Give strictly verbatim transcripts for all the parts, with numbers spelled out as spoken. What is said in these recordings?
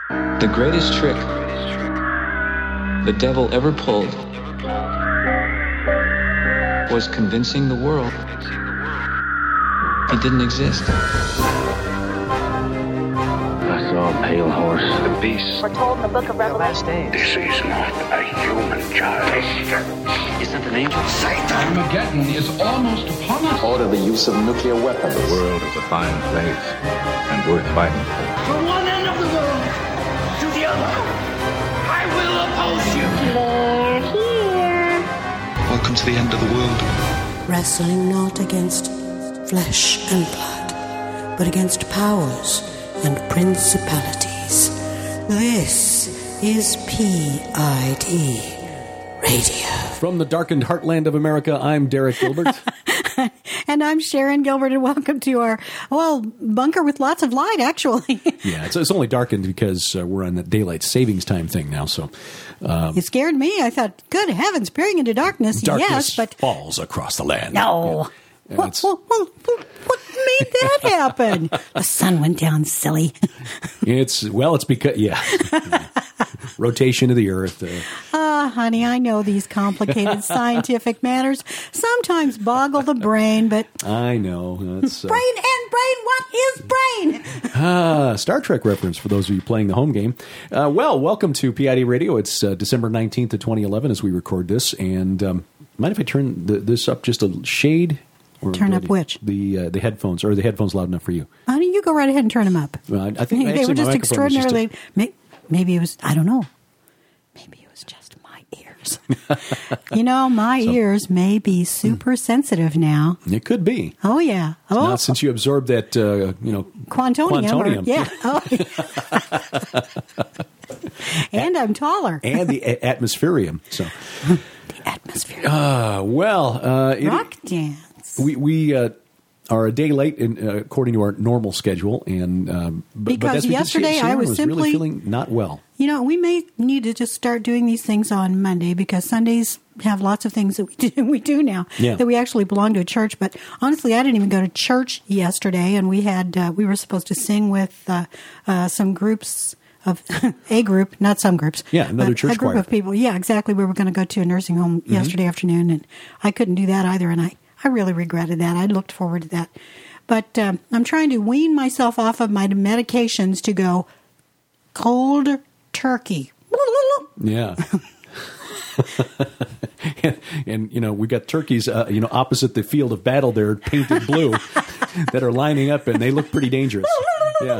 The greatest trick the devil ever pulled was convincing the world he didn't exist. I saw a pale horse. The beast. We're told in the book of Revelation. This is not a human child. Isn't an angel? Satan. Armageddon is almost upon us. Order the use of nuclear weapons. The world is a fine place and worth fighting for. From one end of the world to the other, I will oppose you. They're here. Welcome to the end of the world. Wrestling not against flesh and blood, but against powers and principalities. This is P I D Radio. From the darkened heartland of America, I'm Derek Gilbert. And I'm Sharon Gilbert, and welcome to our, well, bunker with lots of light, actually. Yeah, it's, it's only darkened because uh, we're on the daylight savings time thing now, so... Um, it scared me. I thought, good heavens, peering into darkness, darkness yes, but... falls across the land. No. Yeah. What, what, what, what made that happen? The sun went down, silly. It's, well, it's because, yeah. Rotation of the earth. Uh, Ah, honey, I know these complicated scientific matters sometimes boggle the brain, but... I know. That's, uh, brain and brain, what is brain? Ah, Star Trek reference for those of you playing the home game. Uh, well, welcome to P I D Radio. It's uh, December nineteenth of twenty eleven as we record this. And um, mind if I turn the, this up just a shade? Or Turn up the, which? The uh, the headphones. Or are the headphones loud enough for you? Honey, you go right ahead and turn them up. Uh, I think they actually were just my microphone was extraordinarily... just may, maybe it was... I don't know. Maybe it was just my ears. You know, my So- ears may be super sensitive now. a, it could be. Oh, yeah. Oh, Not since you absorbed that, uh, you know, Quantonium. or- quantonium. yeah. Oh. And I'm taller. And the a- atmospherium. So, The atmosphere. uh, well, uh, it, Rock dance. we we uh, are a day late in, uh, according to our normal schedule, and um, but, Because but that's yesterday I Sharon was was simply- really feeling not well. You know, we may need to just start doing these things on Monday because Sundays have lots of things that we do, we do now Yeah. that we actually belong to a church. But honestly, I didn't even go to church yesterday, and we had uh, we were supposed to sing with uh, uh, some groups of a group, not some groups. Yeah, another but church a group choir. of people. Yeah, exactly. We were going to go to a nursing home Mm-hmm. yesterday afternoon, and I couldn't do that either, and I I really regretted that. I looked forward to that, but um, I'm trying to wean myself off of my medications to go cold turkey. Yeah. and, and, you know, we got turkeys, uh, you know, opposite the field of battle there, painted blue, that are lining up, and they look pretty dangerous. Yeah.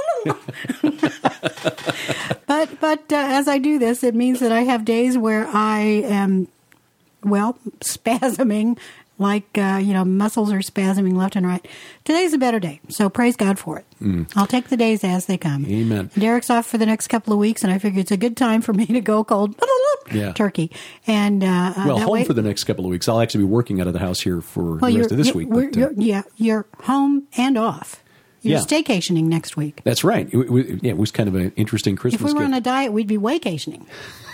But but uh, as I do this, it means that I have days where I am, well, spasming, like, uh, you know, muscles are spasming left and right. Today's a better day, so praise God for it. Mm. I'll take the days as they come. Amen. Derek's off for the next couple of weeks, and I figure it's a good time for me to go cold Yeah. turkey. And uh, Well, that home way, for the next couple of weeks. I'll actually be working out of the house here for well, the you're, rest of this you're, week. we're- But, uh, you're, yeah, you're home and off. You're Yeah. staycationing next week. that's right. It, it- yeah, it was kind of an interesting Christmas If we were gift. on a diet, we'd be waycationing.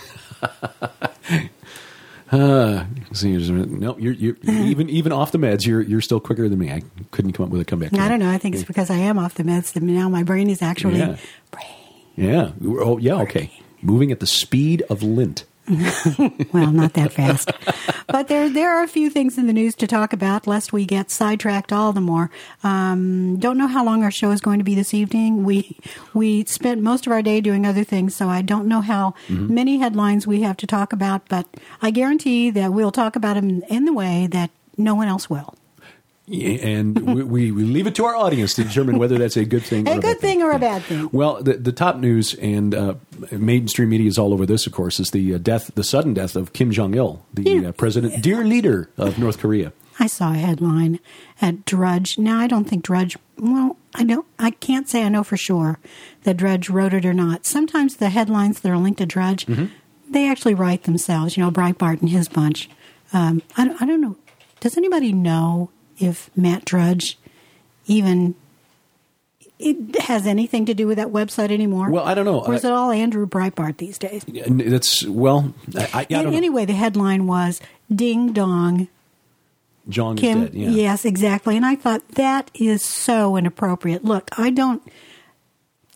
Uh, see, no, you're, you're even even off the meds. You're you're still quicker than me. I couldn't come up with a comeback. I don't know. I think it's because I am off the meds that now my brain is actually Yeah. brain. Yeah. Oh, yeah. Okay. Moving at the speed of lint. Well, not that fast. But there there are a few things in the news to talk about, lest we get sidetracked all the more. Um, don't know how long our show is going to be this evening. We we spent most of our day doing other things, so I don't know how Mm-hmm. many headlines we have to talk about, but I guarantee that we'll talk about them in the way that no one else will. Yeah, and we, we, we leave it to our audience to determine whether that's a good thing or A a good bad thing or a Yeah. bad thing. Well, the, the top news, and uh, mainstream media is all over this, of course, is the uh, death, the sudden death of Kim Jong-il, the Yeah. uh, president, dear leader of North Korea. I saw a headline at Drudge. Now, I don't think Drudge, well, I don't, I can't say I know for sure that Drudge wrote it or not. Sometimes the headlines that are linked to Drudge, Mm-hmm. they actually write themselves, you know, Breitbart and his bunch. Um, I, don't, I don't know. Does anybody know if Matt Drudge even it has anything to do with that website anymore? Well, I don't know. Or is I- it all Andrew Breitbart these days? And that's, well, I, I, I don't know. Anyway, the headline was Ding Dong. Jong Kim, is dead, yeah. Yes, exactly. And I thought that is so inappropriate. Look, I don't,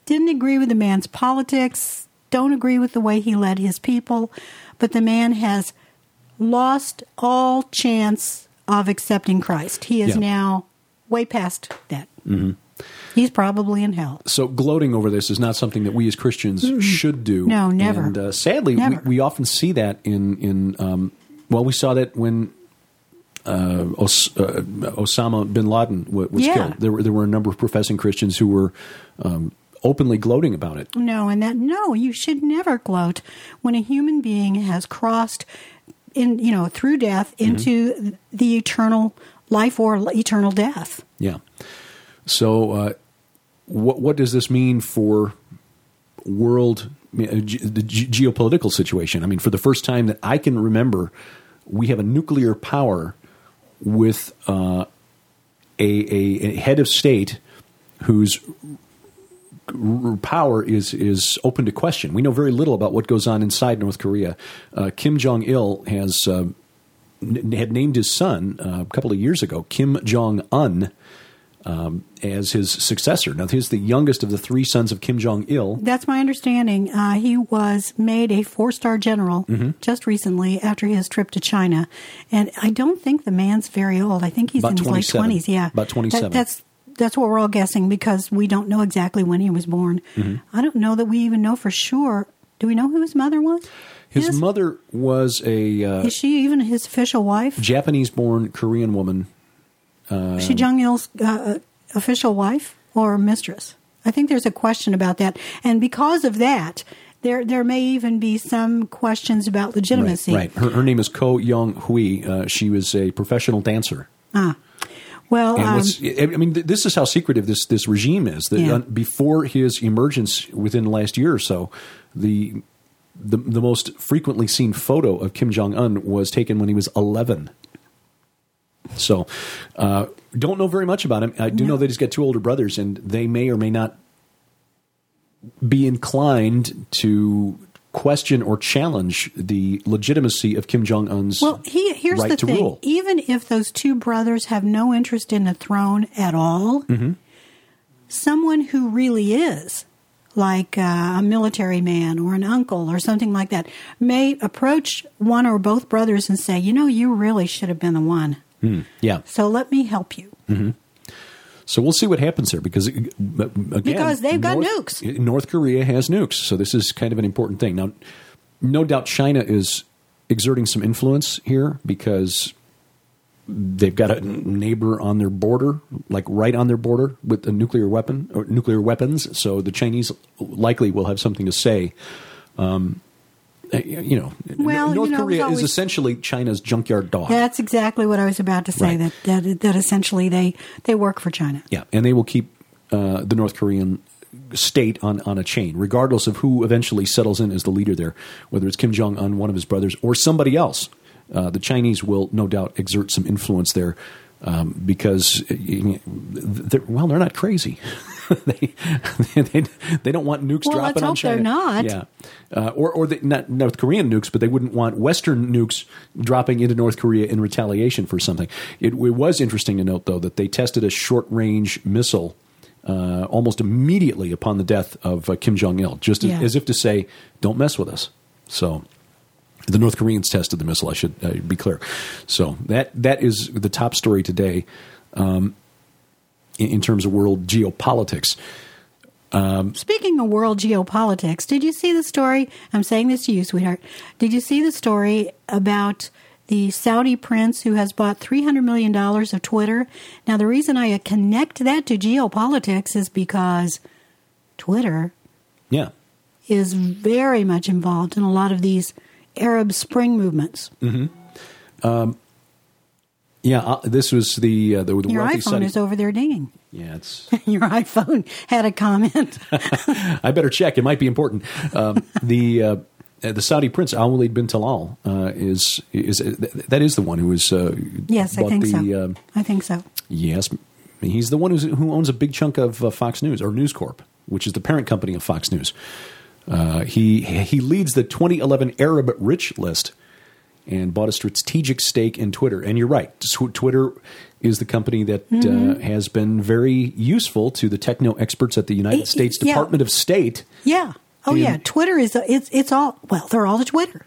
didn't agree with the man's politics, don't agree with the way he led his people, but the man has lost all chance of accepting Christ. He is Yeah. now way past that. Mm-hmm. He's probably in hell. So gloating over this is not something that we as Christians Mm-mm. should do. No, never. And uh, sadly, we, Never. we often see that in, in um, well, we saw that when uh, Os- uh, Osama bin Laden w- was Yeah. killed. There were, there were a number of professing Christians who were um, openly gloating about it. No, and that no, you should never gloat when a human being has crossed in, you know, through death into Mm-hmm. the eternal life or eternal death. Yeah. So, uh, what what does this mean for world uh, ge- the ge- geopolitical situation? I mean, for the first time that I can remember, we have a nuclear power with uh, a, a, a head of state whose r- power is is open to question. We know very little about what goes on inside North Korea. Uh, Kim Jong Il has uh, n- had named his son uh, a couple of years ago, Kim Jong Un. Um, as his successor. Now, he's the youngest of the three sons of Kim Jong-il. That's my understanding. Uh, he was made a four-star general Mm-hmm. just recently after his trip to China. And I don't think the man's very old. I think he's About in his late twenty-seven. twenties. Yeah. About twenty-seven. That, that's that's what we're all guessing because we don't know exactly when he was born. Mhm. I don't know that we even know for sure. Do we know who his mother was? His Is- mother was a uh, Is she even his official wife? Japanese-born Korean woman. Uh, Is she Jong Il's uh, official wife or mistress? I think there's a question about that, and because of that, there there may even be some questions about legitimacy. Right. right. Her, her name is Ko Young Hui. Uh, she was a professional dancer. Ah, well, And um, what's, I mean, th- this is how secretive this, this regime is. That Yeah. uh, before his emergence within the last year or so, the, the the most frequently seen photo of Kim Jong Un was taken when he was eleven. So, uh, don't know very much about him. I do No. know that he's got two older brothers, and they may or may not be inclined to question or challenge the legitimacy of Kim Jong Un's well, he, here's right the to thing: rule. even if those two brothers have no interest in the throne at all, Mm-hmm. someone who really is, like uh, a military man or an uncle or something like that, may approach one or both brothers and say, "You know, you really should have been the one. Hmm. Yeah. So let me help you." Mm-hmm. So we'll see what happens there because, again, Because they've got North, nukes. North Korea has nukes, so this is kind of an important thing. Now, no doubt China is exerting some influence here because they've got a neighbor on their border, like right on their border, with a nuclear weapon or nuclear weapons. So the Chinese likely will have something to say. Um, you know, Well, North you know, it was Korea always- is essentially China's junkyard dog. That's exactly what I was about to say. Right. That, that that essentially they they work for China. Yeah, and they will keep uh, the North Korean state on, on a chain, regardless of who eventually settles in as the leader there, whether it's Kim Jong Un, one of his brothers, or somebody else. Uh, the Chinese will no doubt exert some influence there um, because, uh, they're, well, they're not crazy. they, they they don't want nukes Well, dropping let's on hope China. they're not. Yeah, uh, or or they, not North Korean nukes, but they wouldn't want Western nukes dropping into North Korea in retaliation for something. It, it was interesting to note, though, that they tested a short range missile uh, almost immediately upon the death of uh, Kim Jong Il, just as, Yeah. as if to say, "Don't mess with us." So. The North Koreans tested the missile. I should uh, be clear. So that that is the top story today, um, in, in terms of world geopolitics. Um, Speaking of world geopolitics, did you see the story? I'm saying this to you, sweetheart. Did you see the story about the Saudi prince who has bought three hundred million dollars of Twitter? Now, the reason I connect that to geopolitics is because Twitter yeah. is very much involved in a lot of these Arab Spring movements. Mm-hmm. Um, yeah. Uh, this was the uh, the, the Your wealthy iPhone Saudi- is over there dinging. Yeah, it's. Your iPhone had a comment. I better check. It might be important. Um, the uh, the Saudi prince Al Walid bin Talal uh, is is that is the one who is. Uh, Yes, I bought think the, so. Uh, I think so. Yes, he's the one who's, who owns a big chunk of uh, Fox News or News Corp, which is the parent company of Fox News. Uh, he he leads the twenty eleven Arab Rich list, and bought a strategic stake in Twitter. And you're right. Tw- Twitter is the company that Mm-hmm. uh, has been very useful to the techno experts at the United It- States yeah. Department of State. Yeah. Oh, And- yeah. Twitter is, it's it's all, well, they're all to Twitter.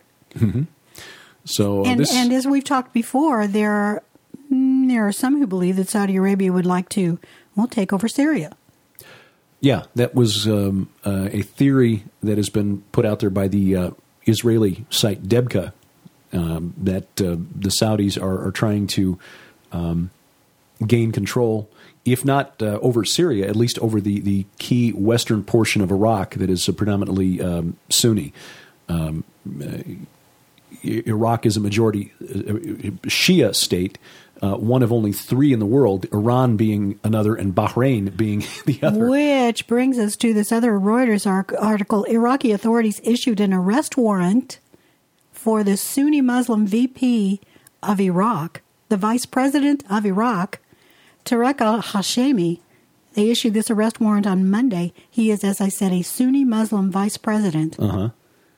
So And, this, and as we've talked before, there are, mm, there are some who believe that Saudi Arabia would like to, well, take over Syria. yeah, that was um, uh, a theory that has been put out there by the uh, Israeli site Debka, um, that uh, the Saudis are, are trying to um, gain control, if not uh, over Syria, at least over the, the key western portion of Iraq that is uh, predominantly um, Sunni. Um, uh, Iraq is a majority uh, Shia state, uh, one of only three in the world, Iran being another and Bahrain being the other. Which brings us to this other Reuters arc- article. Iraqi authorities issued an arrest warrant for the Sunni Muslim V P of Iraq, the vice president of Iraq, Tarek al-Hashemi. They issued this arrest warrant on Monday. He is, as I said, a Sunni Muslim vice president. Uh-huh.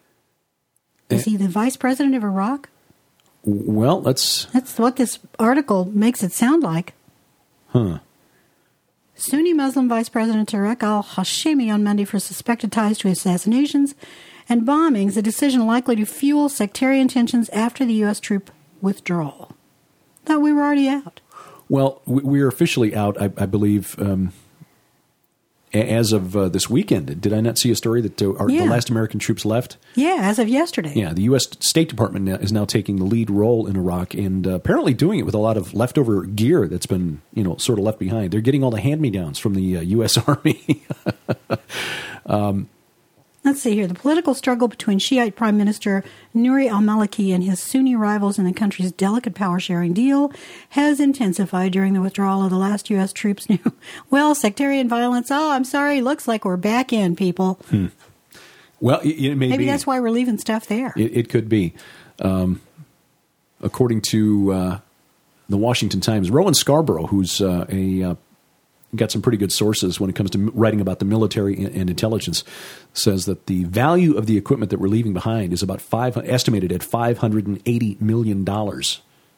Is he the vice president of Iraq? Well, let's... That's what this article makes it sound like. Huh. Sunni Muslim Vice President Tarek al-Hashemi on Monday for suspected ties to assassinations and bombings, a decision likely to fuel sectarian tensions after the U S troop withdrawal. Thought we were already out. Well, we- we're officially out, I, I believe, um, a- as of uh, this weekend. Did I not see a story that uh, our, Yeah. the last American troops left? Yeah, as of yesterday. Yeah, the U S State Department now, is now taking the lead role in Iraq, and uh, apparently doing it with a lot of leftover gear that's been, you know, sort of left behind. They're getting all the hand-me-downs from the uh, U S Army. um, Let's see here. The political struggle between Shiite Prime Minister Nouri al-Maliki and his Sunni rivals in the country's delicate power-sharing deal has intensified during the withdrawal of the last U S troops. Well, sectarian violence, oh, I'm sorry, looks like we're back in, people. Hmm. Well, it, it may Maybe be. that's why we're leaving stuff there. It, it could be. Um, according to uh, the Washington Times, Rowan Scarborough, who's uh, a uh, got some pretty good sources when it comes to writing about the military and, and intelligence, says that the value of the equipment that we're leaving behind is about five estimated at five hundred eighty million dollars.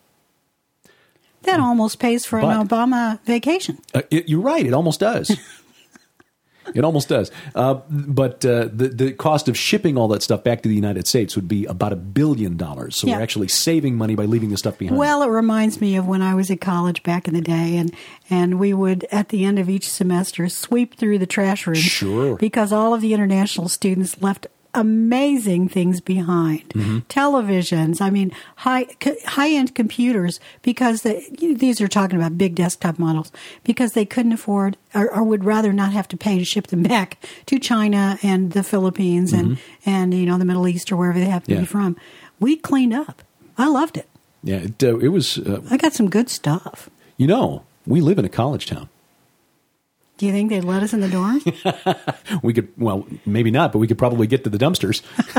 That almost pays for But- an Obama vacation. Uh, it, you're right. It almost does. It almost does. Uh, but uh, the, the cost of shipping all that stuff back to the United States would be about a billion dollars. So Yeah. we're actually saving money by leaving the stuff behind. Well, it reminds me of when I was at college back in the day, and, and we would, at the end of each semester, sweep through the trash rooms. Sure. Because all of the international students left amazing things behind. Mm-hmm. Televisions, I mean, high, co- high-end computers, because they, these are talking about big desktop models, because they couldn't afford or, or would rather not have to pay to ship them back to China and the Philippines and, and you know, the Middle East or wherever they happen to Mm-hmm. Yeah. be from. We cleaned up. I loved it. yeah, it, uh, it was, uh, I got some good stuff. you know, we live in a college town. Do you think they'd let us in the dorms? We could, well, maybe not, but we could probably get to the dumpsters.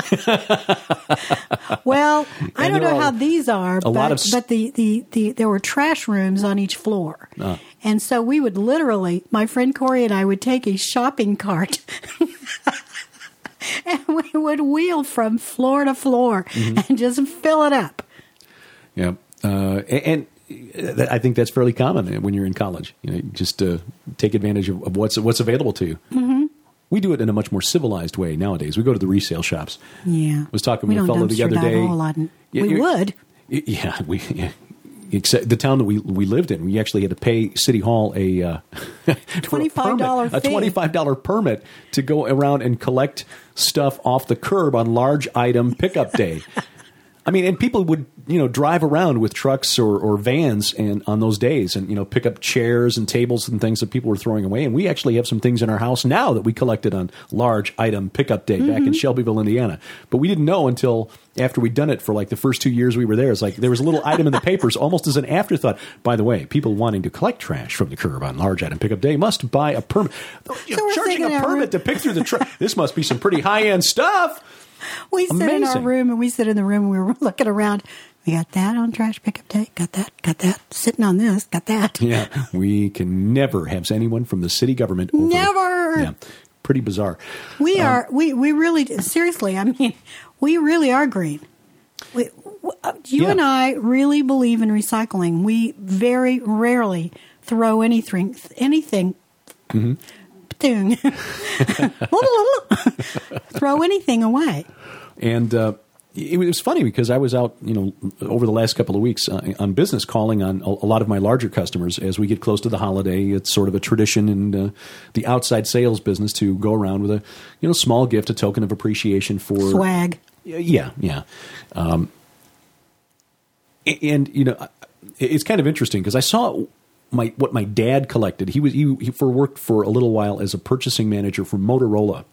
Well, I And don't there know are how these are, a but, lot of s- but the, the, the there were trash rooms on each floor. Ah. And so we would literally, my friend Corey and I would take a shopping cart and we would wheel from floor to floor Mm-hmm. and just fill it up. Yeah. Uh, and, and I think that's fairly common when you're in college. You know, just uh, take advantage of, of what's what's available to you. Mm-hmm. We do it in a much more civilized way nowadays. We go to the resale shops. Yeah. I was talking we with a don't fellow the dumpster other dive day. a whole lot. Yeah, we you're- would. Yeah, we. Yeah. Except the town that we we lived in, we actually had to pay City Hall a uh, twenty-five dollars a fee. twenty-five dollars permit to go around and collect stuff off the curb on large item pickup day. I mean, and people would, you know, drive around with trucks or, or vans and on those days and, you know, pick up chairs and tables and things that people were throwing away. And we actually have some things in our house now that we collected on large item pickup day back in Shelbyville, Indiana. But we didn't know until after we'd done it for like the first two years we were there. It's like there was a little item in the papers almost as an afterthought. By the way, people wanting to collect trash from the curb on large item pickup day must buy a permit. You know, we're charging thinking a our permit room- to pick through the trash. This must be some pretty high-end stuff. We sit in our Amazing. room and we sit in the room and we were looking around. We got that on trash pickup day. Got that. Got that. Sitting on this. Got that. Yeah, we can never have anyone from the city government over. Never. Yeah, pretty bizarre. We Um, are. We we really seriously. I mean, we really are green. We You Yeah. and I really believe in recycling. We very rarely throw anything, anything, Mm-hmm. thing, throw anything away. And uh, it was funny because I was out, you know, over the last couple of weeks uh, on business calling on a, a lot of my larger customers. As we get close to the holiday, it's sort of a tradition in uh, the outside sales business to go around with a, you know, small gift, a token of appreciation for Swag. Yeah, yeah. Um, and, you know, it's kind of interesting because I saw my what my dad collected. He was he, he for worked for a little while as a purchasing manager for Motorola.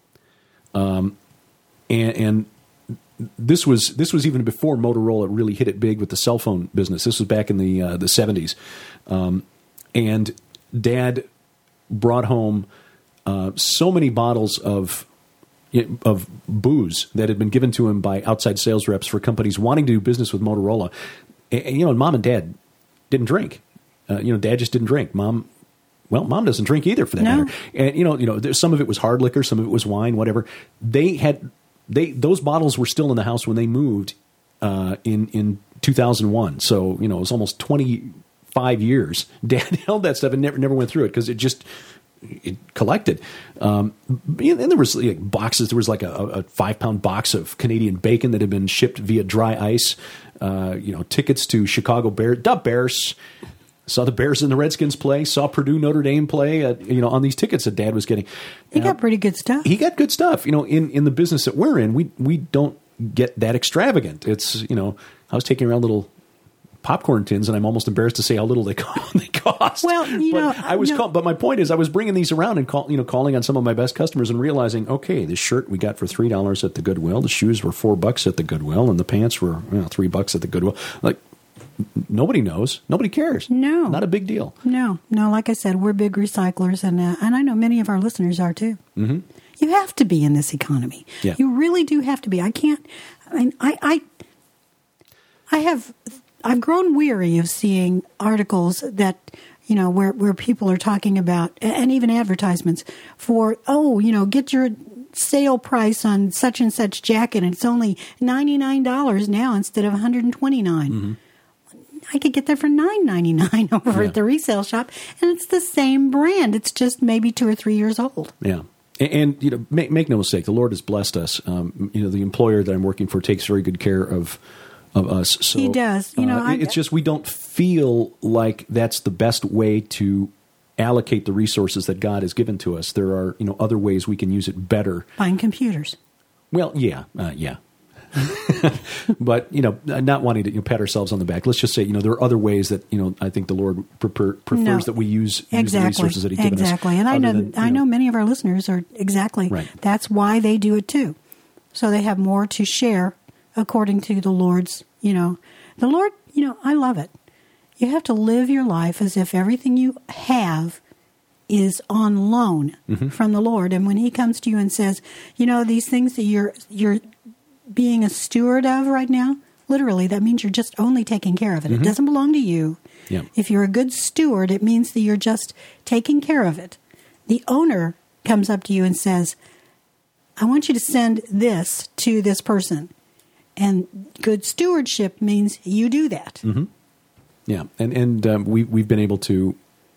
Um, and, and this was this was even before Motorola really hit it big with the cell phone business. This was back in the uh, the seventies, um, and Dad brought home uh, so many bottles of of booze that had been given to him by outside sales reps for companies wanting to do business with Motorola. And, and you know, Mom and Dad didn't drink. Uh, you know, Dad just didn't drink. Mom, well, Mom doesn't drink either, for that No. matter. And you know, you know, there, some of it was hard liquor, some of it was wine, whatever. They had they those bottles were still in the house when they moved uh, in in two thousand one. So you know, it was almost twenty-five years. Dad held that stuff and never never went through it because it just. It collected, um, and there was like boxes. There was like a, a five pound box of Canadian bacon that had been shipped via dry ice. Uh, you know, tickets to Chicago Bears, the Bears. Saw the Bears and the Redskins play. Saw Purdue Notre Dame play. Uh, you know, on these tickets that Dad was getting. He uh, got pretty good stuff. He got good stuff. You know, in, in the business that we're in, we we don't get that extravagant. It's you know, I was taking around little popcorn tins, and I'm almost embarrassed to say how little they cost. they cost. Well, you but know, I was, no. call, but my point is, I was bringing these around and call, you know, calling on some of my best customers and realizing, okay, this shirt we got for three dollars at the Goodwill, the shoes were four bucks at the Goodwill, and the pants were you know, three bucks at the Goodwill. Like nobody knows, nobody cares. No, not a big deal. No, no. Like I said, we're big recyclers, and uh, and I know many of our listeners are too. Mm-hmm. You have to be in this economy. Yeah. You really do have to be. I can't. I mean, I, I, I have. I've grown weary of seeing articles that, you know, where, where people are talking about, and even advertisements for, oh, you know, get your sale price on such and such jacket, and it's only ninety-nine dollars now instead of one hundred twenty-nine dollars. Mm-hmm. I could get that for nine ninety-nine over Yeah. at the resale shop, and it's the same brand. It's just maybe two or three years old. Yeah. And, and you know, make, make no mistake, the Lord has blessed us. Um, you know, the employer that I'm working for takes very good care of of us. So, He does. You know, uh, I- it's just we don't feel like that's the best way to allocate the resources that God has given to us. There are, you know, other ways we can use it better. Buying computers. Well, yeah, uh, yeah. But, you know, not wanting to you know, pat ourselves on the back. Let's just say, you know, there are other ways that, you know, I think the Lord prefer, prefers No. that we use, use Exactly. the resources that He's given us. Exactly. And I other know, than, you I know many of our listeners are exactly. Right. That's why they do it too. So they have more to share according to the Lord's, you know, the Lord, you know, I love it. You have to live your life as if everything you have is on loan Mm-hmm. from the Lord. And when He comes to you and says, you know, these things that you're you're being a steward of right now, literally, that means you're just only taking care of it. Mm-hmm. It doesn't belong to you. Yeah. If you're a good steward, it means that you're just taking care of it. The owner comes up to you and says, I want you to send this to this person. And good stewardship means you do that. Mm-hmm. Yeah, and and um, we we've been able to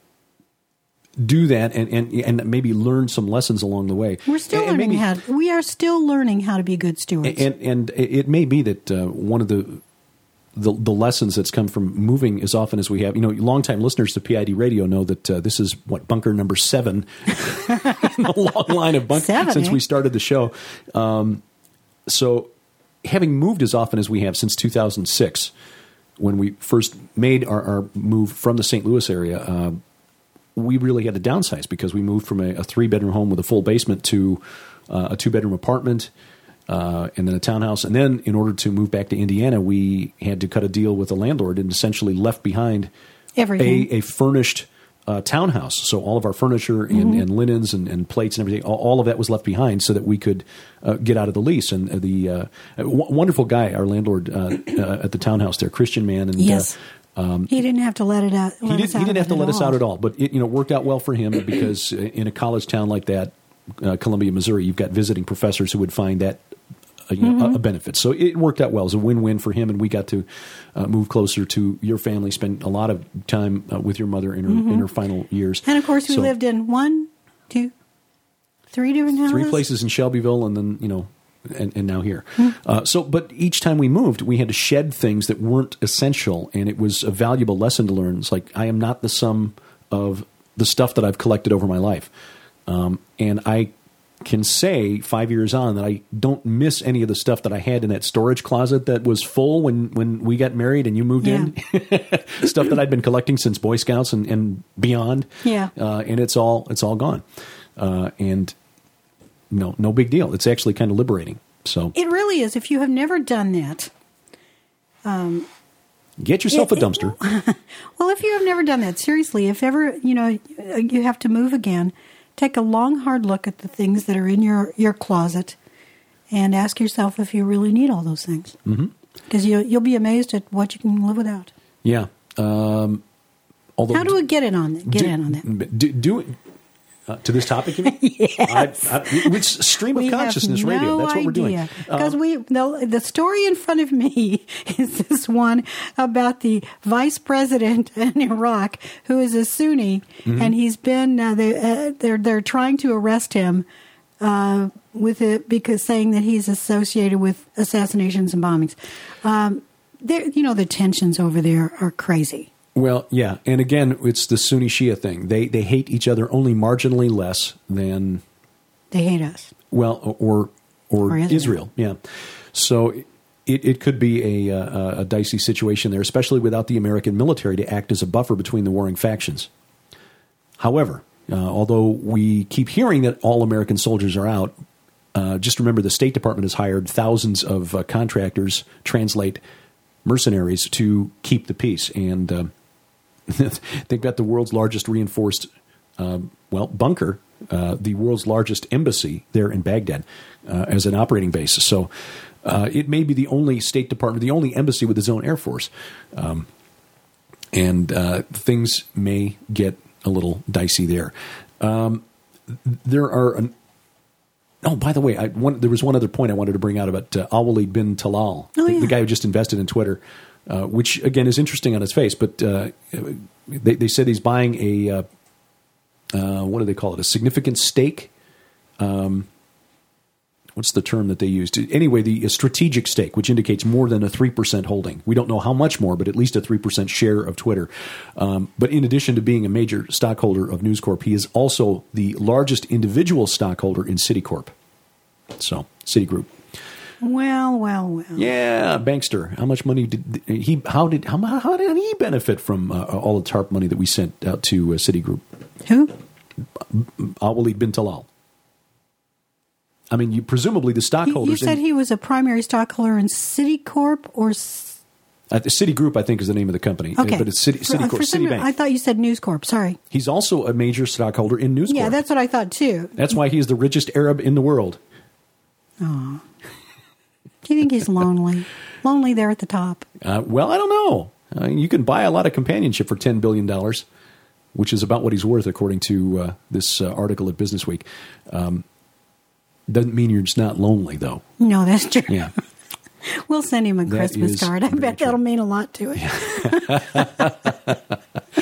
do that, and, and and maybe learn some lessons along the way. We're still and, and learning maybe, how. We are still learning how to be good stewards. And and it may be that uh, one of the, the the lessons that's come from moving as often as we have. You know, longtime listeners to P I D Radio know that uh, this is what bunker number seven in a long line of bunkers Seven, since eh? we started the show. Um, so, having moved as often as we have since two thousand six, when we first made our, our move from the Saint Louis area, uh, we really had to downsize because we moved from a, a three-bedroom home with a full basement to uh, a two-bedroom apartment uh, and then a townhouse. And then in order to move back to Indiana, we had to cut a deal with the landlord and essentially left behind Everything. a, a furnished uh, townhouse. So all of our furniture and, Mm-hmm. and linens and, and plates and everything, all, all of that was left behind so that we could uh, get out of the lease. And uh, the uh, w- wonderful guy, our landlord uh, uh, at the townhouse there, Christian man. And, yes. Uh, Um, he didn't have to let it out. he, Let did, us he out didn't of have to it let at us all. out at all, but it you know worked out well for him because in a college town like that, uh, Columbia, Missouri, you've got visiting professors who would find that a, you know, Mhm. a benefit. So it worked out well. It was a win-win for him, and we got to uh, move closer to your family, spend a lot of time uh, with your mother in her, Mhm. in her final years. And of course, we So, lived in one, two, three different houses. three places in Shelbyville, and then, you know, and, and now here. Hmm. Uh, so, but each time we moved, we had to shed things that weren't essential, and it was a valuable lesson to learn. It's like, I am not the sum of the stuff that I've collected over my life. Um, and I can say five years on that I don't miss any of the stuff that I had in that storage closet that was full when, when we got married and you moved Yeah. in. Stuff that I'd been collecting since Boy Scouts and, and beyond. Yeah. Uh, and it's all, it's all gone. Uh, and no, no big deal. It's actually kind of liberating. So It really is. If you have never done that, um, get yourself it- a dumpster. well, if you have never done that, seriously, if ever you know you have to move again, take a long, hard look at the things that are in your, your closet, and ask yourself if you really need all those things. Mm-hmm. Because you you'll be amazed at what you can live without. Yeah. Um, although How do we get in on that? Get do, in on that? Do, do it. Uh, to this topic, you mean? Yes. I, I, it's stream of We consciousness have radio. no That's what we're doing. idea. Because Um, we the, the story in front of me is this one about the vice president in Iraq who is a Sunni, Mhm. and he's been uh, they, uh, they're they're trying to arrest him uh, with it because saying that he's associated with assassinations and bombings. Um, there, you know, the tensions over there are crazy. Well, yeah, and again, it's the Sunni Shia thing. They they hate each other only marginally less than They hate us. well, or or, Or Israel. Israel. Yeah. So it it could be a, a a dicey situation there, especially without the American military to act as a buffer between the warring factions. However, uh, although we keep hearing that all American soldiers are out, uh, just remember the State Department has hired thousands of uh, contractors, translate mercenaries to keep the peace, and uh, they've got the world's largest reinforced, uh, well, bunker, uh, the world's largest embassy there in Baghdad uh, as an operating base. So uh, it may be the only State Department, the only embassy with its own Air Force. Um, and uh, things may get a little dicey there. Um, there are... An, Oh, by the way, I, one, there was one other point I wanted to bring out about uh, Al-Walid bin Talal, Oh, the, yeah. the guy who just invested in Twitter, uh, which, again, is interesting on its face. But uh, they, they said he's buying a, uh, uh, what do they call it, a significant stake? Um, what's the term that they used? Anyway, the a strategic stake, which indicates more than a three percent holding. We don't know how much more, but at least a three percent share of Twitter. Um, but in addition to being a major stockholder of News Corp, he is also the largest individual stockholder in Citicorp. So, Citigroup. Well, well, well. Yeah, bankster. How much money did he? How did how, how did he benefit from uh, all the TARP money that we sent out to uh, Citigroup? Who? Al-Walid bin Talal. I mean, you presumably the You, stockholders. you said in, he was a primary stockholder in Citicorp or s- uh, Citigroup, I think, is the name of the company. okay, but it's City, For- Citicorp, for some- Citibank. I thought you said News Corp. Sorry. He's also a major stockholder in News Corp. Yeah, that's what I thought too. That's why he's the richest Arab in the world. Oh, do you think he's lonely? Lonely there at the top. Uh, well, I don't know. Uh, you can buy a lot of companionship for ten billion dollars, which is about what he's worth, according to uh, this uh, article at Business Week. Um, doesn't mean you're just not lonely, though. No, that's true. Yeah. We'll send him a That Christmas is card. I very bet true. that'll mean a lot to him.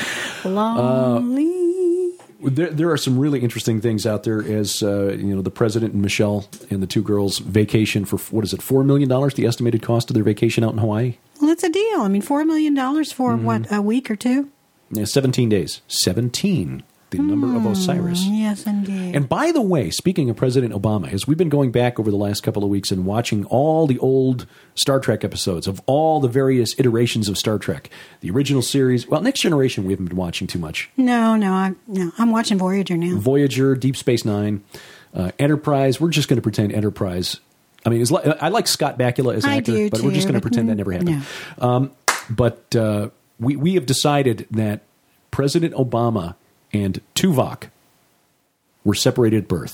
Lonely. There, there are some really interesting things out there as, uh, you know, the president and Michelle and the two girls vacation for, what is it, four million dollars, the estimated cost of their vacation out in Hawaii? Well, it's a deal. I mean, four million dollars for Mm-hmm. what, a week or two? Yeah, seventeen days. seventeen, the number of Osiris. Yes, indeed. And by the way, speaking of President Obama, as we've been going back over the last couple of weeks and watching all the old Star Trek episodes of all the various iterations of Star Trek, the original series, well, Next Generation we haven't been watching too much. no, no, I'm no, I'm watching Voyager now. Voyager, Deep Space Nine, uh, Enterprise. We're just going to pretend Enterprise. I mean, it's like, I like Scott Bakula as an I actor, do but we're just too, going to but pretend that mm, never happened. no. Um, but uh, we we have decided that President Obama and Tuvok were separated at birth.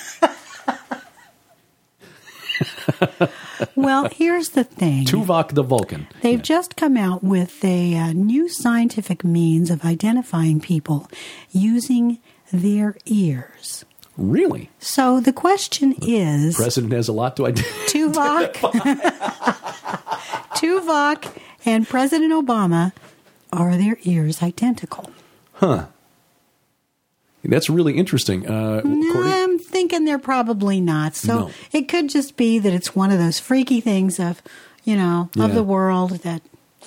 Well, here's the thing. Tuvok the Vulcan. They've just come out with a uh, new scientific means of identifying people using their ears. Really? So the question is... The president has a lot to identify. Tuvok, Tuvok and President Obama, are their ears identical? Huh. That's really interesting. Uh, no, I'm thinking they're probably not. So no. It could just be that it's one of those freaky things of, you know, of yeah. the world that...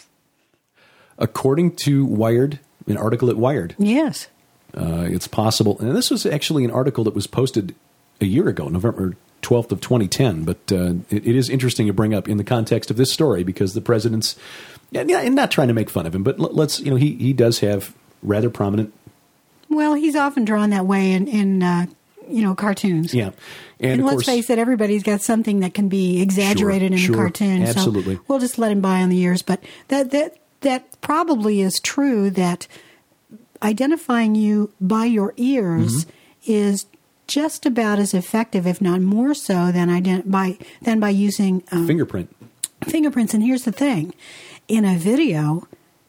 According to Wired, an article at Wired. Yes. Uh, it's possible. And this was actually an article that was posted a year ago, November twelfth of twenty ten. But uh, it, it is interesting to bring up in the context of this story because the president's, yeah, and not trying to make fun of him, but let's, you know, he, he does have rather prominent. Well, he's often drawn that way in, in uh, you know, cartoons. Yeah. And, and of let's course, face it, everybody's got something that can be exaggerated sure, in sure, a cartoon. Absolutely. So we'll just let him by on the ears. But that that that probably is true that identifying you by your ears mm-hmm. is just about as effective, if not more so, than ident- by than by using um, fingerprint fingerprints. And here's the thing: in a video,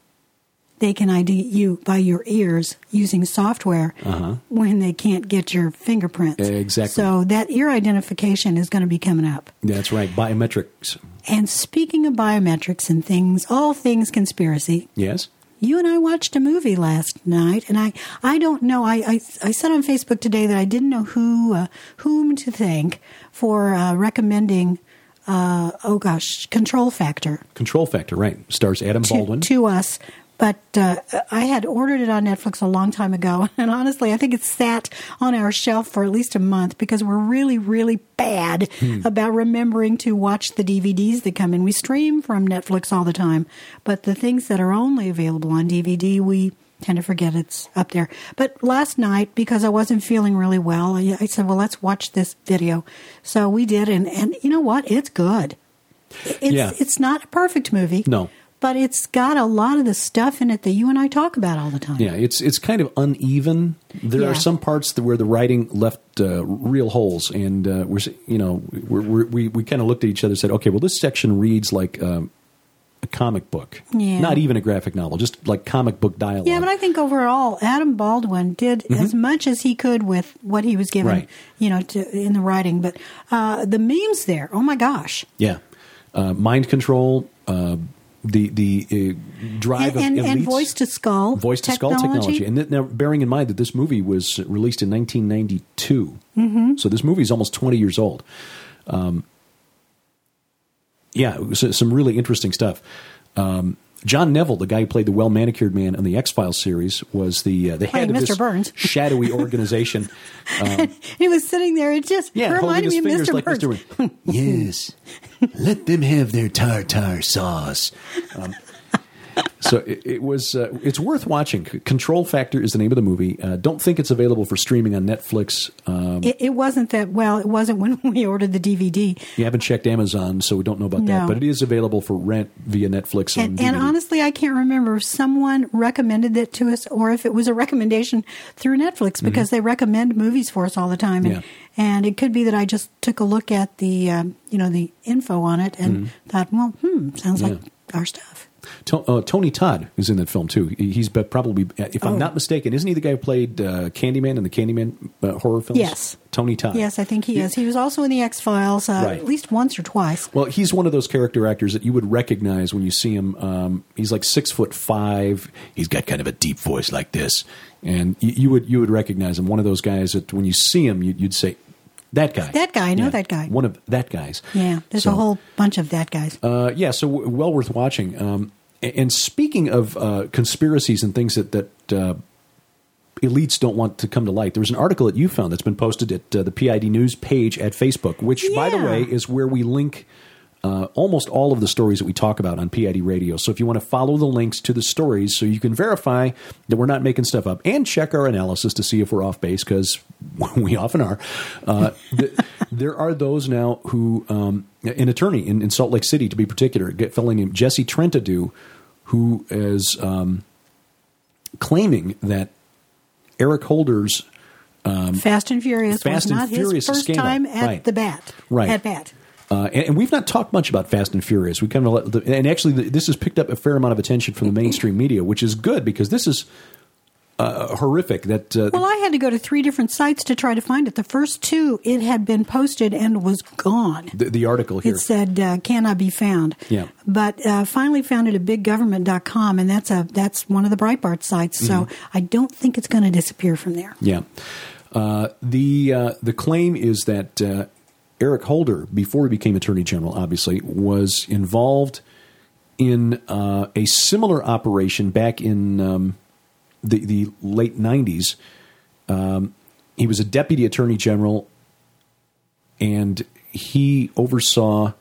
they can I D you by your ears using software uh-huh. when they can't get your fingerprints. Exactly. So that ear identification is going to be coming up. That's right, biometrics. And speaking of biometrics and things, all things conspiracy. Yes. You and I watched a movie last night, and I, I don't know. I, I, I said on Facebook today that I didn't know who uh, whom to thank for uh, recommending, uh, oh gosh, Control Factor. Control Factor, right. Stars Adam to, Baldwin. To us. But uh, I had ordered it on Netflix a long time ago, and honestly, I think it's sat on our shelf for at least a month because we're really, really bad hmm. about remembering to watch the D V Ds that come in. We stream from Netflix all the time, but the things that are only available on D V D, we tend to forget it's up there. But last night, because I wasn't feeling really well, I, I said, well, let's watch this video. So we did, and, and you know what? It's good. It's, yeah. it's not a perfect movie. No. But it's got a lot of the stuff in it that you and I talk about all the time. Yeah, it's it's kind of uneven. There yeah. are some parts that where the writing left uh, real holes, and uh, we're you know we're, we're, we we kind of looked at each other and said, okay, well, this section reads like um, a comic book, yeah. not even a graphic novel, just like comic book dialogue. Yeah, but I think overall, Adam Baldwin did mm-hmm. as much as he could with what he was given, right. you know, to, in the writing. But uh, the memes there, oh my gosh, yeah, uh, mind control. Uh, The the uh, drive and, and, of elites, and voice to skull voice to skull technology, and th- now bearing in mind that this movie was released in nineteen ninety-two, mm-hmm. so this movie is almost twenty years old. Um, yeah, so, some really interesting stuff. Um, John Neville, the guy who played the well manicured man on the X-Files series, was the uh, the head Playing of Mister this Burns. shadowy organization. Um, he was sitting there; it just yeah, reminded me of Mister like Burns. Mister Burns. Yes, let them have their tartar sauce. Um, so it, it was. Uh, it's worth watching. Control Factor is the name of the movie. Uh, don't think it's available for streaming on Netflix. Um, it, it wasn't that. Well, it wasn't when we ordered the D V D. You haven't checked Amazon, so we don't know about no. that. But it is available for rent via Netflix. And, and honestly, I can't remember if someone recommended it to us or if it was a recommendation through Netflix because mm-hmm. they recommend movies for us all the time. And, yeah. and it could be that I just took a look at the um, you know the info on it and mm-hmm. thought, well, hmm, sounds yeah. like our stuff. To, uh, Tony Todd is in that film too. He's probably, if I'm oh. not mistaken, isn't he the guy who played uh, Candyman in the Candyman uh, horror films? Yes, Tony Todd. Yes, I think he is. He was also in the X-Files uh, right. at least once or twice. Well, he's one of those character actors that you would recognize when you see him. Um, he's like six foot five. He's got kind of a deep voice like this, and you, you would you would recognize him. One of those guys that when you see him, you, you'd say, "That guy." That guy. I know yeah, that guy. One of that guys. Yeah, there's so, a whole bunch of that guys. Uh, yeah, so w- well worth watching. Um, And speaking of uh, conspiracies and things that, that uh, elites don't want to come to light, there was an article that you found that's been posted at uh, the P I D News page at Facebook, which, yeah. by the way, is where we link uh, almost all of the stories that we talk about on P I D Radio. So if you want to follow the links to the stories so you can verify that we're not making stuff up and check our analysis to see if we're off base, because we often are, uh, th- there are those now who, um, an attorney in, in Salt Lake City to be particular, a fellow named Jesse Trentadue, who is um, claiming that Eric Holder's um, Fast and Furious Fast was and not Furious his first scandal. time at right. the bat. Right. At bat. Uh, and, and we've not talked much about Fast and Furious. We kind of let the, and actually the, this has picked up a fair amount of attention from the mainstream media, which is good because this is uh, horrific. That uh, well, I had to go to three different sites to try to find it. The first two, it had been posted and was gone. The, the article here. It said, uh, cannot be found. Yeah. But uh, finally found it at big government dot com, and that's a that's one of the Breitbart sites. So mm-hmm. I don't think it's going to disappear from there. Yeah. Uh, the uh, the claim is that uh, Eric Holder, before he became Attorney General, obviously, was involved in uh, a similar operation back in um, the, the late nineties. Um, he was a Deputy Attorney General, and he oversaw,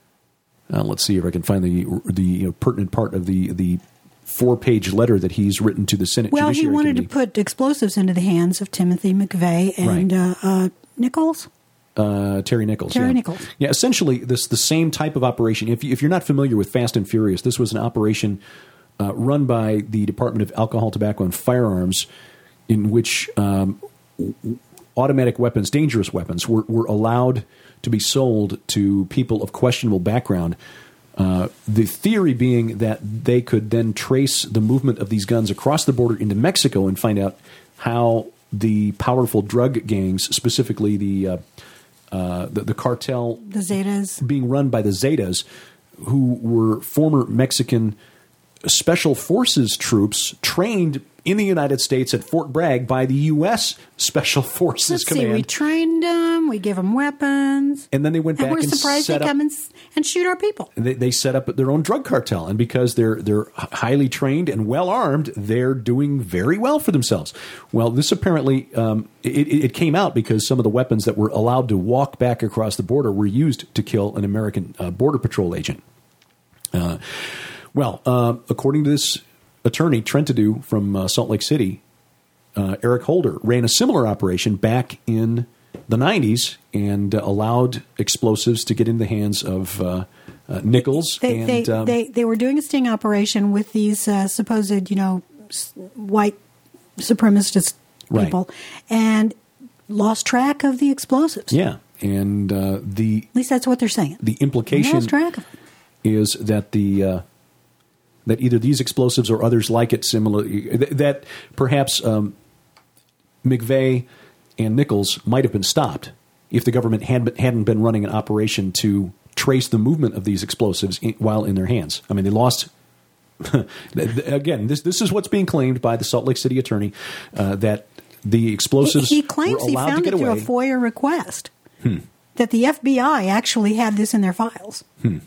uh, let's see if I can find the the you know, pertinent part of the the four-page letter that he's written to the Senate Well, Judiciary he wanted Committee. to put explosives into the hands of Timothy McVeigh and Right. uh, uh, Nichols. Uh, Terry Nichols. Terry yeah. Nichols. Yeah, essentially this the same type of operation. If, you, if you're not familiar with Fast and Furious, this was an operation uh, run by the Department of Alcohol, Tobacco, and Firearms, in which um, automatic weapons, dangerous weapons, were, were allowed to be sold to people of questionable background. Uh, the theory being that they could then trace the movement of these guns across the border into Mexico and find out how the powerful drug gangs, specifically the uh, uh, the, the cartel, The Zetas. being run by the Zetas, who were former Mexican special forces troops trained in the United States at Fort Bragg by the U S Special Forces Let's Command. see, we trained them, we gave them weapons. And then they went and back we're and surprised set they up. come and, s- and shoot our people. They, they set up their own drug cartel, and because they're they're highly trained and well armed, they're doing very well for themselves. Well, this apparently um, it, it came out because some of the weapons that were allowed to walk back across the border were used to kill an American uh, border patrol agent. Uh, well, uh, according to this attorney Trentadue from uh, Salt Lake City, uh, Eric Holder ran a similar operation back in the nineties and uh, allowed explosives to get in the hands of uh, uh, Nichols. They, and, they, um, they, they were doing a sting operation with these uh, supposed, you know, s- white supremacist Right. people and lost track of the explosives. yeah, and uh, the At least that's what they're saying. the They implication lost track of it. is that the uh, that either these explosives or others like it similar th- that perhaps um, McVeigh and Nichols might have been stopped if the government had, hadn't been running an operation to trace the movement of these explosives in, while in their hands. I mean, they lost. Again, this this is what's being claimed by the Salt Lake City attorney uh, that the explosives He, he claims were he allowed found to it get through away. a FOIA request. Hmm. That the F B I actually had this in their files. Hmm.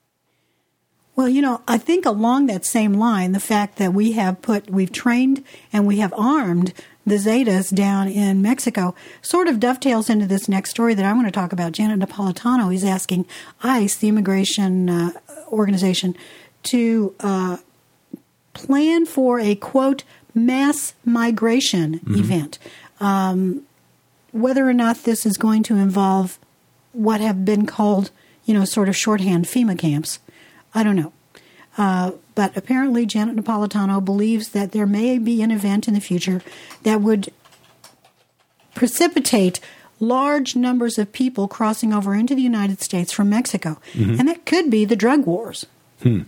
Well, you know, I think along that same line, the fact that we have put, we've trained and we have armed the Zetas down in Mexico sort of dovetails into this next story that I want to talk about. Janet Napolitano is asking ICE, the immigration uh, organization, to uh, plan for a, quote, mass migration Mhm. event. Um, whether or not this is going to involve what have been called, you know, sort of shorthand FEMA camps, I don't know. Uh, but apparently Janet Napolitano believes that there may be an event in the future that would precipitate large numbers of people crossing over into the United States from Mexico. Mhm. And that could be the drug wars Hmm.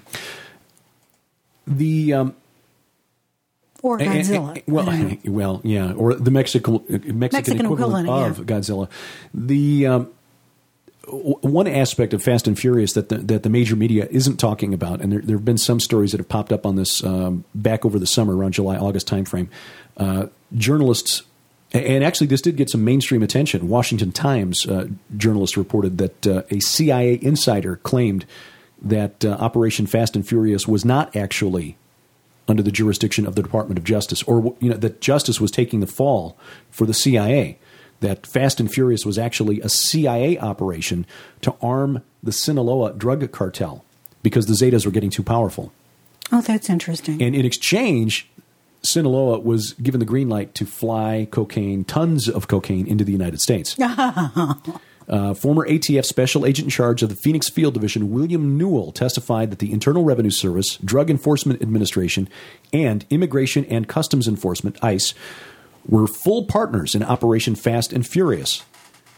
The um, or and- and- Godzilla. and- well, I don't know. well, yeah, or the Mexican Mexican, Mexican equivalent, equivalent, of yeah. Godzilla. The um, w- one aspect of Fast and Furious that the, that the major media isn't talking about, and there, there have been some stories that have popped up on this um, back over the summer, around July August timeframe. Uh, journalists. And actually, this did get some mainstream attention. Washington Times uh, journalist reported that uh, a C I A insider claimed that uh, Operation Fast and Furious was not actually under the jurisdiction of the Department of Justice, or you know that justice was taking the fall for the C I A. That Fast and Furious was actually a C I A operation to arm the Sinaloa drug cartel because the Zetas were getting too powerful. Oh, that's interesting. And in exchange, Sinaloa was given the green light to fly cocaine, tons of cocaine, into the United States. Uh, former A T F Special Agent in charge of the Phoenix Field Division, William Newell, testified that the Internal Revenue Service, Drug Enforcement Administration, and Immigration and Customs Enforcement, ICE, were full partners in Operation Fast and Furious.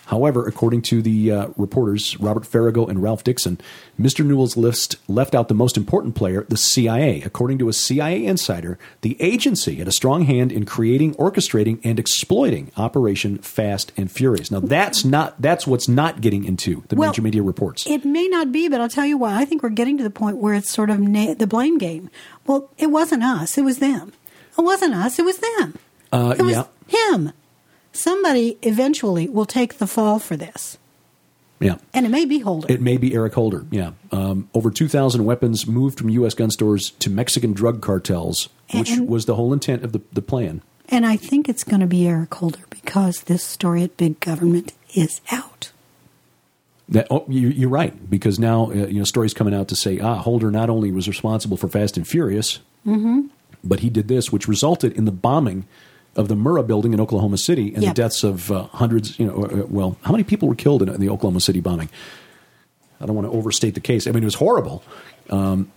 However, according to the uh, reporters, Robert Farrago and Ralph Dixon, Mister Newell's list left out the most important player, the C I A. According to a C I A insider, the agency had a strong hand in creating, orchestrating, and exploiting Operation Fast and Furious. Now, that's not that's what's not getting into the well, major media reports. It may not be, but I'll tell you what. I think we're getting to the point where it's sort of na- the blame game. Well, it wasn't us. It was them. It wasn't us. It was them. Uh, it was yeah. him. Somebody eventually will take the fall for this. Yeah. And it may be Holder. It may be Eric Holder, yeah. Um, over two thousand weapons moved from U S gun stores to Mexican drug cartels, which and, was the whole intent of the, the plan. And I think it's going to be Eric Holder because this story at Big Government is out. That, oh, you, you're right, because now uh, you know stories coming out to say, ah, Holder not only was responsible for Fast and Furious, mm-hmm. but he did this, which resulted in the bombing of the Murrah building in Oklahoma City and yep. the deaths of uh, hundreds, you know, uh, well, how many people were killed in the Oklahoma City bombing? I don't want to overstate the case. I mean, it was horrible. Um,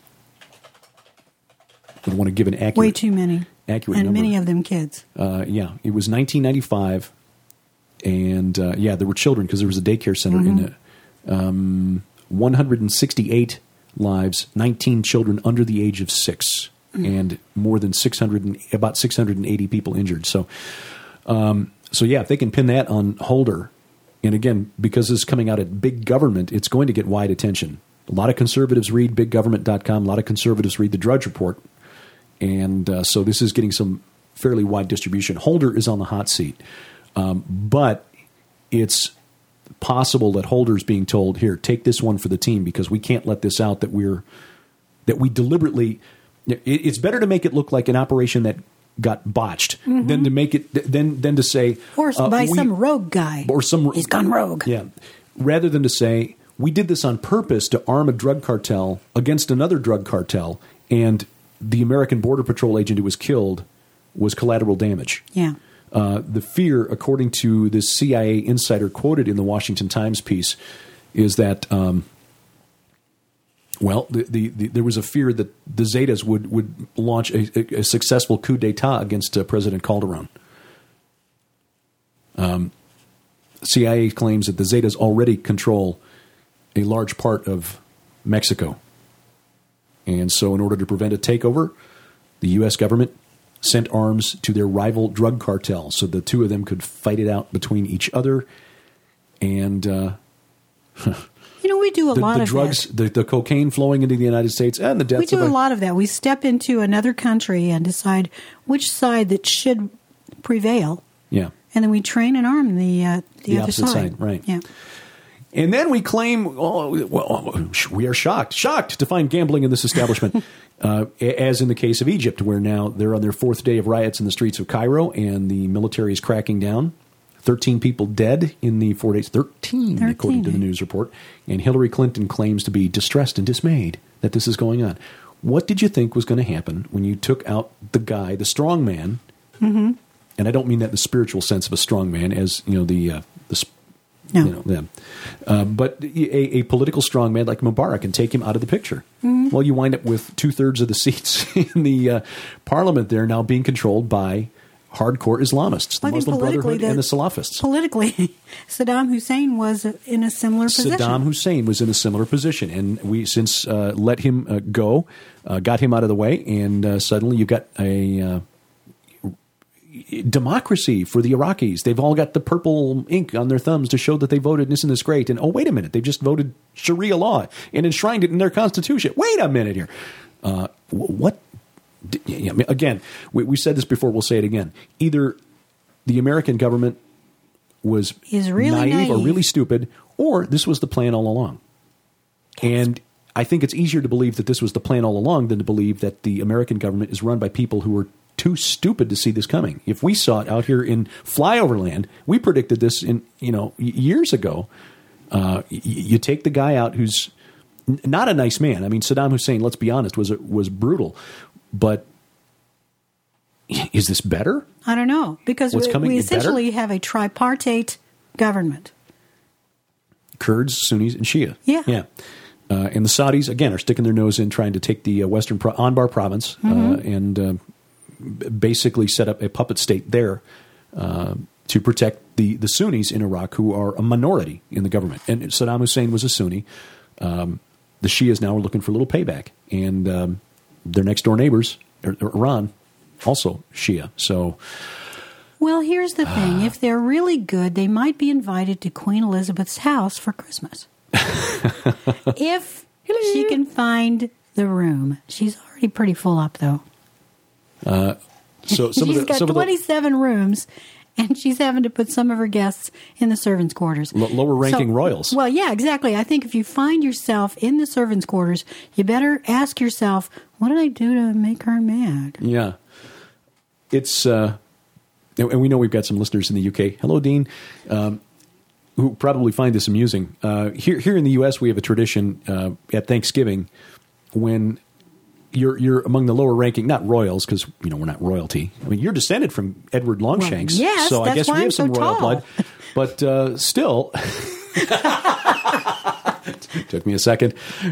I don't want to give an accurate Way too many. Accurate and number. many of them kids. Uh, yeah, it was nineteen ninety-five, and uh, yeah, there were children because there was a daycare center mm-hmm. in it. Um, one hundred sixty-eight lives, nineteen children under the age of six. And more than six hundred, about six hundred eighty people injured. So, um, so yeah, if they can pin that on Holder, and again, because this is coming out at Big Government, it's going to get wide attention. A lot of conservatives read big government dot com. A lot of conservatives read the Drudge Report. And uh, so this is getting some fairly wide distribution. Holder is on the hot seat. Um, but it's possible that Holder's being told, here, take this one for the team because we can't let this out that we're that we deliberately – it's better to make it look like an operation that got botched mm-hmm. than to make it than than to say or uh, by we, some rogue guy or some he's gone rogue. Yeah, rather than to say we did this on purpose to arm a drug cartel against another drug cartel, and the American Border Patrol agent who was killed was collateral damage. Yeah. Uh, the fear, according to this C I A insider quoted in the Washington Times piece, is that. Um, Well, the, the, the, there was a fear that the Zetas would, would launch a, a, a successful coup d'etat against uh, President Calderon. Um, C I A claims that the Zetas already control a large part of Mexico. And so in order to prevent a takeover, the U S government sent arms to their rival drug cartel so the two of them could fight it out between each other. And... Uh, You know, we do a the, lot the of drugs, that. The, the cocaine flowing into the United States and the deaths We do of a lot of that. We step into another country and decide which side that should prevail. Yeah. And then we train and arm the, uh, the, the other opposite side. side. Right. Yeah. And then we claim, oh, well, we are shocked, shocked to find gambling in this establishment, uh, as in the case of Egypt, where now they're on their fourth day of riots in the streets of Cairo and the military is cracking down. thirteen people dead in the four days. thirteen, thirteen, according to the news report. And Hillary Clinton claims to be distressed and dismayed that this is going on. What did you think was going to happen when you took out the guy, the strong man? Mm-hmm. And I don't mean that in the spiritual sense of a strong man, as you know the uh, the no. you know them, uh, but a, a political strong man like Mubarak, and take him out of the picture. Mm-hmm. Well, you wind up with two thirds of the seats in the uh, parliament there now being controlled by hardcore Islamists, the I Muslim Brotherhood the, and the Salafists. Politically, Saddam Hussein was in a similar position. Saddam Hussein was in a similar position, and we since uh, let him uh, go, uh, got him out of the way, and uh, suddenly you got a uh, democracy for the Iraqis. They've all got the purple ink on their thumbs to show that they voted, and isn't this great? And oh, wait a minute, they just voted Sharia law and enshrined it in their constitution. Wait a minute here. Uh, what? Again, we, we said this before, we'll say it again. Either the American government was really naive, naive or really stupid, or this was the plan all along. And I think it's easier to believe that this was the plan all along than to believe that the American government is run by people who were too stupid to see this coming. If we saw it out here in flyover land, we predicted this in you know years ago. Uh, y- you take the guy out who's n- not a nice man. I mean, Saddam Hussein, let's be honest, was was brutal. But is this better? I don't know, because What's we, coming we is better? essentially have a tripartite government. Kurds, Sunnis, and Shia. Yeah. Yeah. Uh, and the Saudis, again, are sticking their nose in trying to take the uh, western Pro- Anbar province Mm-hmm. uh, and uh, b- basically set up a puppet state there uh, to protect the, the Sunnis in Iraq, who are a minority in the government. And Saddam Hussein was a Sunni. Um, the Shias now are looking for a little payback. And um, their next-door neighbors, Iran, also Shia. So, well, here's the thing. If they're really good, they might be invited to Queen Elizabeth's house for Christmas. If she can find the room. She's already pretty full up, though. Uh, so some she's of the, got some twenty-seven of the, rooms, and she's having to put some of her guests in the servants' quarters. L- lower-ranking so, royals. Well, yeah, exactly. I think if you find yourself in the servants' quarters, you better ask yourself, what did I do to make her mad? Yeah. It's, uh, and we know we've got some listeners in the U K. Hello, Dean, um, who probably find this amusing. Uh, here, here in the U S, we have a tradition uh, at Thanksgiving when you're you're among the lower ranking, not royals, because you know we're not royalty. I mean, you're descended from Edward Longshanks, well, yes, so I guess we have I'm some so royal tall. blood. But uh, still, took me a second.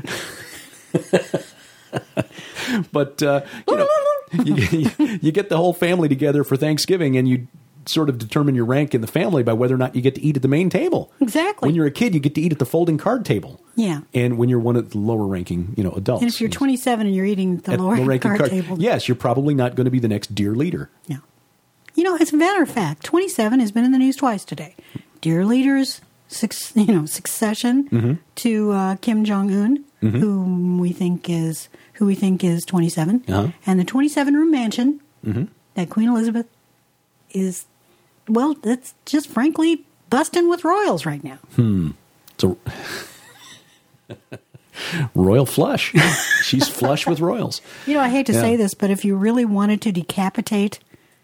But uh, you know, you, you get the whole family together for Thanksgiving, and you sort of determine your rank in the family by whether or not you get to eat at the main table. Exactly. When you're a kid, you get to eat at the folding card table. Yeah. And when you're one of the lower ranking, you know, adults. And if you're twenty-seven and you're eating at the at lower low-ranking card card table. yes, you're probably not going to be the next dear leader. No. You know, as a matter of fact, twenty-seven has been in the news twice today. Dear leaders, six, you know, succession Mm-hmm. to uh, Kim Jong Un, Mhm. whom we think is who we think is twenty-seven, Uh-huh. and the twenty-seven room mansion Mm-hmm. that Queen Elizabeth is. Well, that's just frankly busting with royals right now. Hmm. So royal flush. She's flush with royals. You know, I hate to Yeah. say this, but if you really wanted to decapitate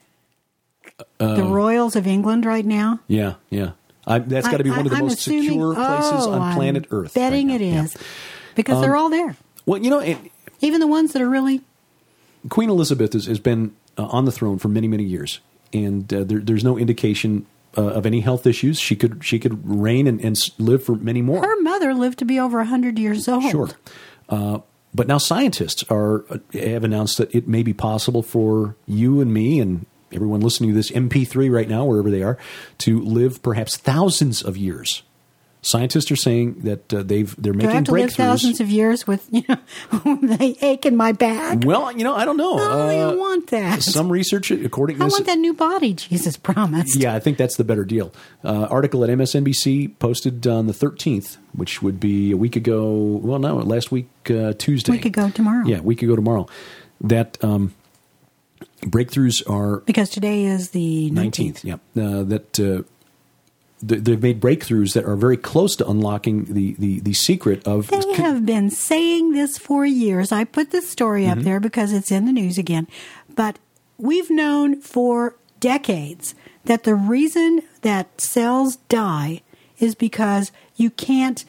Uh, the royals of England right now, Yeah, yeah. I, that's got to be I- one of the I'm most assuming- secure places oh, on planet I'm Earth. Betting right it now. is because Um, they're all there. Well, you know, it, Even the ones that are really Queen Elizabeth has, has been uh, on the throne for many, many years, and uh, there, there's no indication uh, of any health issues. She could she could reign and, and s- live for many more. her mother lived to be over a hundred years old. Sure. Uh, but now scientists are uh, have announced that it may be possible for you and me and everyone listening to this M P three right now, wherever they are, to live perhaps thousands of years. Scientists are saying that uh, they've they're Do I making have to live breakthroughs. thousands of years with you know the ache in my back? Well, you know, I don't know. No, I Uh, don't want that. Some research, according to I this, want that new body Jesus promised. yeah, I think that's the better deal. Uh, article at M S N B C posted on the thirteenth, which would be a week ago. Well, no, last week uh, Tuesday. We could go tomorrow. Yeah, a week ago tomorrow. That um, breakthroughs are Because today is the nineteenth. nineteenth. Yeah, uh, that uh, th- they've made breakthroughs that are very close to unlocking the the, the secret of. They have been saying this for years. I put this story up Mhm. there because it's in the news again. But we've known for decades that the reason that cells die is because you can't,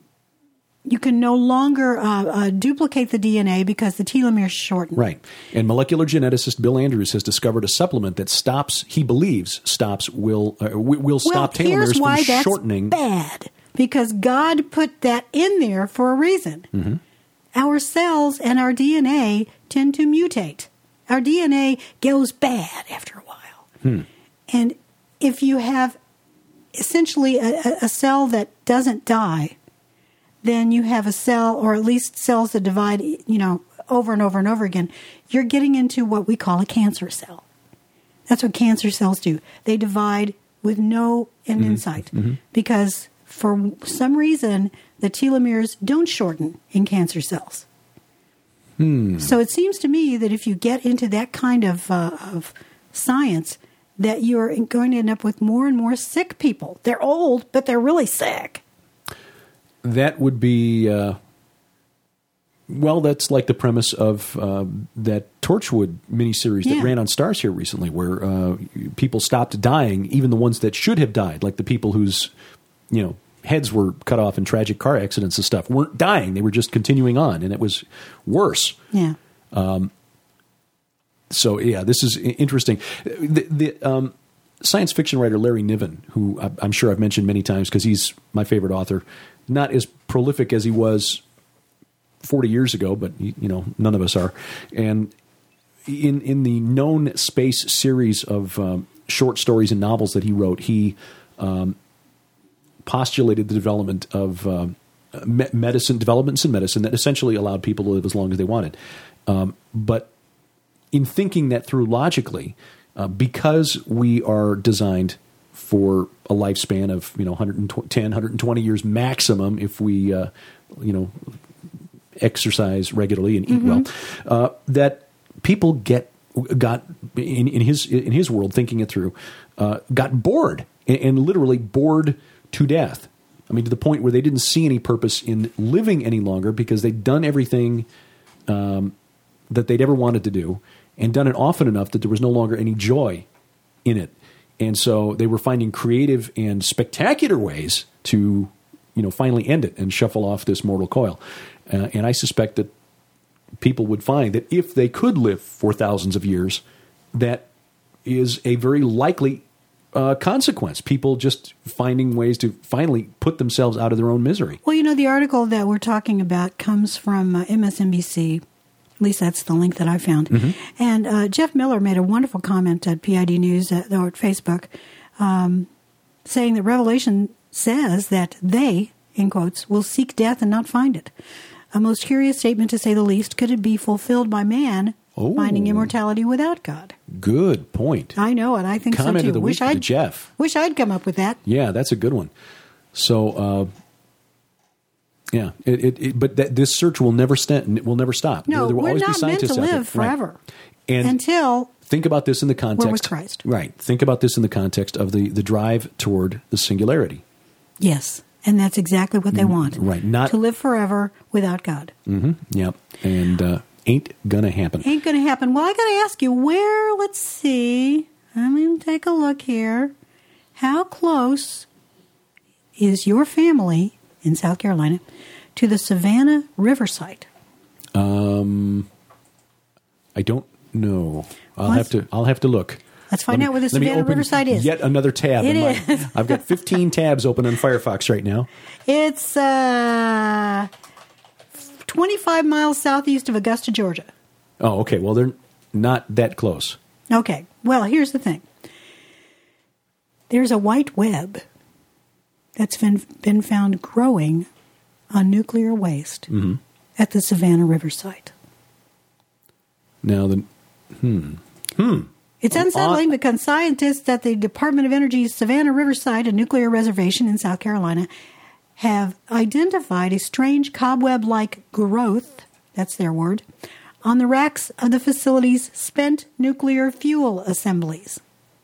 you can no longer uh, uh, duplicate the D N A because the telomeres shorten. Right. And molecular geneticist Bill Andrews has discovered a supplement that stops, he believes, stops, will uh, will will stop well, here's telomeres why from that's shortening. bad. Because God put that in there for a reason. Mm-hmm. Our cells and our D N A tend to mutate. Our D N A goes bad after a while. Hmm. And if you have essentially a, a cell that doesn't die, then you have a cell, or at least cells that divide, you know, over and over and over again. You're getting into what we call a cancer cell. That's what cancer cells do. They divide with no end in sight Mm-hmm. because for some reason the telomeres don't shorten in cancer cells. Hmm. So it seems to me that if you get into that kind of uh, of science, that you're going to end up with more and more sick people. They're old, but they're really sick. That would be, uh, well, that's like the premise of uh, that Torchwood miniseries that Yeah. ran on Stars here recently, where uh, people stopped dying, even the ones that should have died, like the people whose, you know, heads were cut off in tragic car accidents and stuff, weren't dying. They were just continuing on, and it was worse. Yeah. Um, so, yeah, this is i- interesting. The, the um, science fiction writer Larry Niven, who I- I'm sure I've mentioned many times because he's my favorite author, not as prolific as he was forty years ago, but, you know, none of us are. And in, in the known space series of um, short stories and novels that he wrote, he um, postulated the development of uh, me- medicine, developments in medicine that essentially allowed people to live as long as they wanted. Um, but in thinking that through logically, uh, because we are designed for a lifespan of, you know, one hundred ten, one hundred twenty years maximum if we, uh, you know, exercise regularly and eat mm-hmm. well, uh, that people get got in, in his in his world, thinking it through, uh, got bored and, and literally bored to death. I mean, to the point where they didn't see any purpose in living any longer because they'd done everything um, that they'd ever wanted to do and done it often enough that there was no longer any joy in it. And so they were finding creative and spectacular ways to, you know, finally end it and shuffle off this mortal coil. Uh, and I suspect that people would find that if they could live for thousands of years, that is a very likely uh, consequence. People just finding ways to finally put themselves out of their own misery. Well, you know, the article that we're talking about comes from uh, M S N B C. At least that's the link that I found. Mm-hmm. And uh, Jeff Miller made a wonderful comment at P I D News at, or at Facebook um, saying that Revelation says that they, in quotes, will seek death and not find it. A most curious statement, to say the least. Could it be fulfilled by man oh. finding immortality without God? Good point. I know it. I think Comment so too. Of the wish week I'd to Jeff. Wish I'd come up with that. Yeah, that's a good one. So, uh, yeah, it, it, it, but that, this search will never st- will never stop. No, there will we're always not be scientists meant to out live there. forever right. and until think about this in the context. we're with Christ. Right. Think about this in the context of the, the drive toward the singularity. Yes. And that's exactly what they want. Right. Not to live forever without God. Mm-hmm. Yep. And uh, ain't going to happen. Ain't going to happen. Well, I got to ask you, where, let's see. I'm going to take a look here. How close is your family in South Carolina to the Savannah River site? Um, I don't know. I'll Well, have to. I'll have to look. Let's find Let out me- where the let me Savannah open Riverside is. Yet another tab. It in my, is. I've got fifteen tabs open on Firefox right now. It's uh, twenty-five miles southeast of Augusta, Georgia. Oh, okay. Well, they're not that close. Okay. Well, here's the thing. There's a white web that's been, been found growing on nuclear waste Mm-hmm. at the Savannah River site. Now, the hmm hmm. It's unsettling because scientists at the Department of Energy's Savannah River site, a nuclear reservation in South Carolina, have identified a strange cobweb-like growth, that's their word, on the racks of the facility's spent nuclear fuel assemblies.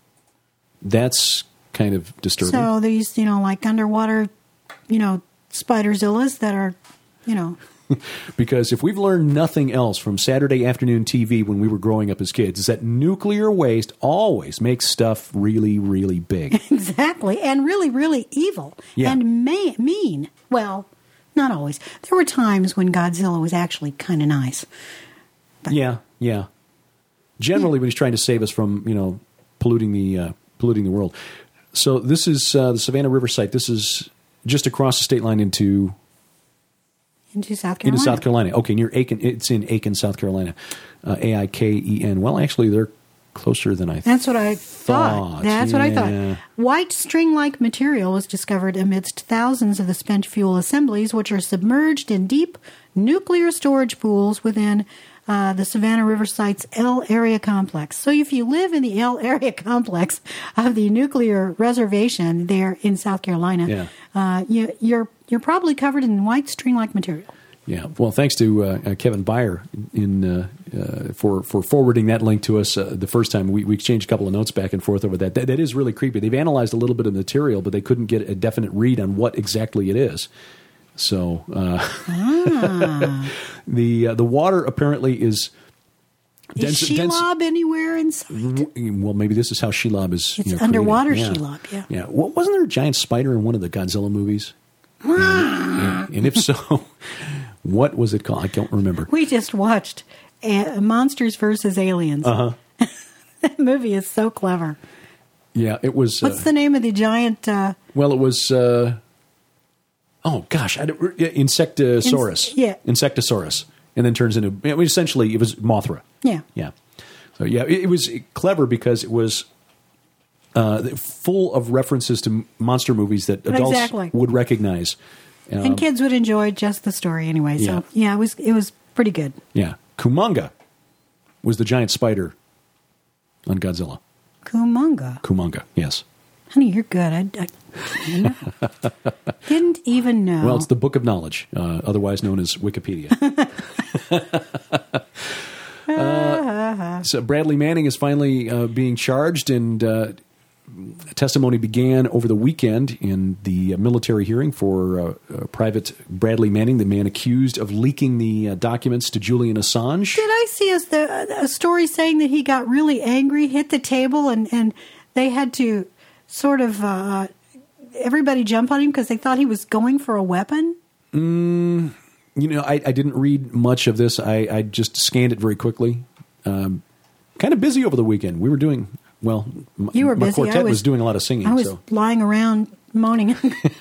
That's kind of disturbing. So these, you know, like underwater, you know, spiderzillas that are, you know... Because if we've learned nothing else from Saturday afternoon T V when we were growing up as kids, is that nuclear waste always makes stuff really, really big. Exactly. And really, really evil. Yeah. And may, mean. Well, not always. There were times when Godzilla was actually kind of nice. But, yeah, yeah. Generally, Yeah. when he's trying to save us from, you know, polluting the uh, polluting the world. So this is uh, the Savannah River site. This is just across the state line into into South Carolina. into South Carolina. Okay, near Aiken. It's in Aiken, South Carolina. Uh, A I K E N. Well, actually, they're closer than I That's what I thought. thought. That's what I Yeah. thought. White string-like material was discovered amidst thousands of the spent fuel assemblies, which are submerged in deep nuclear storage pools within uh, the Savannah River site's L area complex. So if you live in the L area complex of the nuclear reservation there in South Carolina, Yeah. uh, you, you're you're probably covered in white string-like material. Yeah, well, thanks to uh, uh, Kevin Byer in uh, uh, for for forwarding that link to us uh, the first time. We, we exchanged a couple of notes back and forth over that. that. That is really creepy. They've analyzed a little bit of material, but they couldn't get a definite read on what exactly it is. So uh, Ah. the uh, the water apparently is Is Shelob anywhere in sight? Well, maybe this is how Shelob is. It's you know, underwater created. Yeah. Shelob, yeah. Yeah. Well, wasn't there a giant spider in one of the Godzilla movies? Ah. and, and if so, what was it called? I don't remember. We just watched uh, Monsters versus Aliens. Uh huh. That movie is so clever. Yeah, it was. What's uh, the name of the giant? Uh, Well, it was. Uh, oh gosh, I don't, yeah, Insectosaurus. Ins- yeah. Insectosaurus, and then turns into. I mean, essentially, it was Mothra. yeah. Yeah. So yeah, it, it was clever because it was uh, full of references to monster movies that adults Exactly. would recognize. Um, and kids would enjoy just the story anyway. Yeah. So yeah, it was it was pretty good. Yeah. Kumonga was the giant spider on Godzilla. Kumonga. Kumonga, yes. Honey, you're good. I, I didn't, didn't even know. Well, it's the Book of Knowledge, uh, otherwise known as Wikipedia. uh, so Bradley Manning is finally uh, being charged, and uh, testimony began over the weekend in the uh, military hearing for uh, uh, Private Bradley Manning, the man accused of leaking the uh, documents to Julian Assange. Did I see a, the, a story saying that he got really angry, hit the table, and, and they had to sort of uh, everybody jump on him because they thought he was going for a weapon? Mm, you know, I, I didn't read much of this. I, I just scanned it very quickly. Um, kind of busy over the weekend. We were doing, well, m- You were my busy. quartet I was, was doing a lot of singing. I was so. lying around moaning.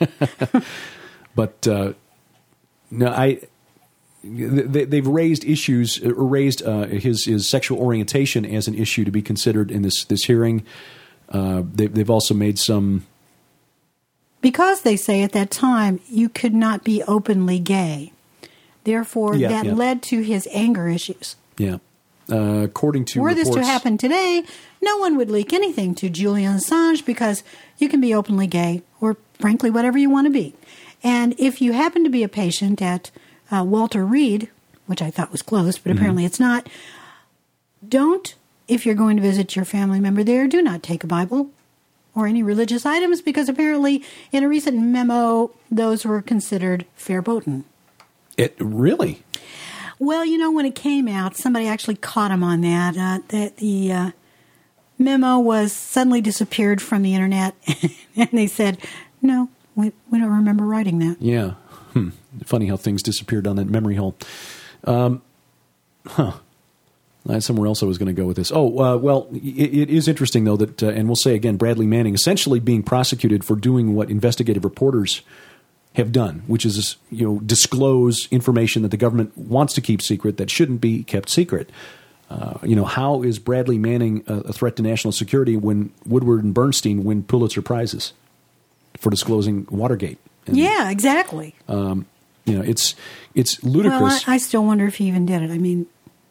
But uh, no, I they, they've raised issues, or raised uh, his his sexual orientation as an issue to be considered in this this hearing. Uh, they, they've also made some Because they say at that time you could not be openly gay. Therefore, Yeah, that yeah. led to his anger issues. yeah. Uh, according to Were reports, this to happen today, no one would leak anything to Julian Assange because you can be openly gay or, frankly, whatever you want to be. And if you happen to be a patient at uh, Walter Reed, which I thought was close, but Mm-hmm. apparently it's not, don't, if you're going to visit your family member there, do not take a Bible or any religious items because apparently in a recent memo, those were considered verboten. it really. Well, you know, when it came out, somebody actually caught him on that. Uh, that the uh, memo was suddenly disappeared from the internet, and they said, "No, we we don't remember writing that." Yeah. Hmm. Funny how things disappeared on that memory hole. Um, huh. I had somewhere else I was going to go with this. Oh, uh, well, it, it is interesting, though, that, uh, and we'll say again, Bradley Manning essentially being prosecuted for doing what investigative reporters have done, which is, you know, disclose information that the government wants to keep secret that shouldn't be kept secret. Uh, you know, how is Bradley Manning a, a threat to national security when Woodward and Bernstein win Pulitzer Prizes for disclosing Watergate? And, Yeah, exactly. um, you know, it's it's ludicrous. Well, I, I still wonder if he even did it. I mean,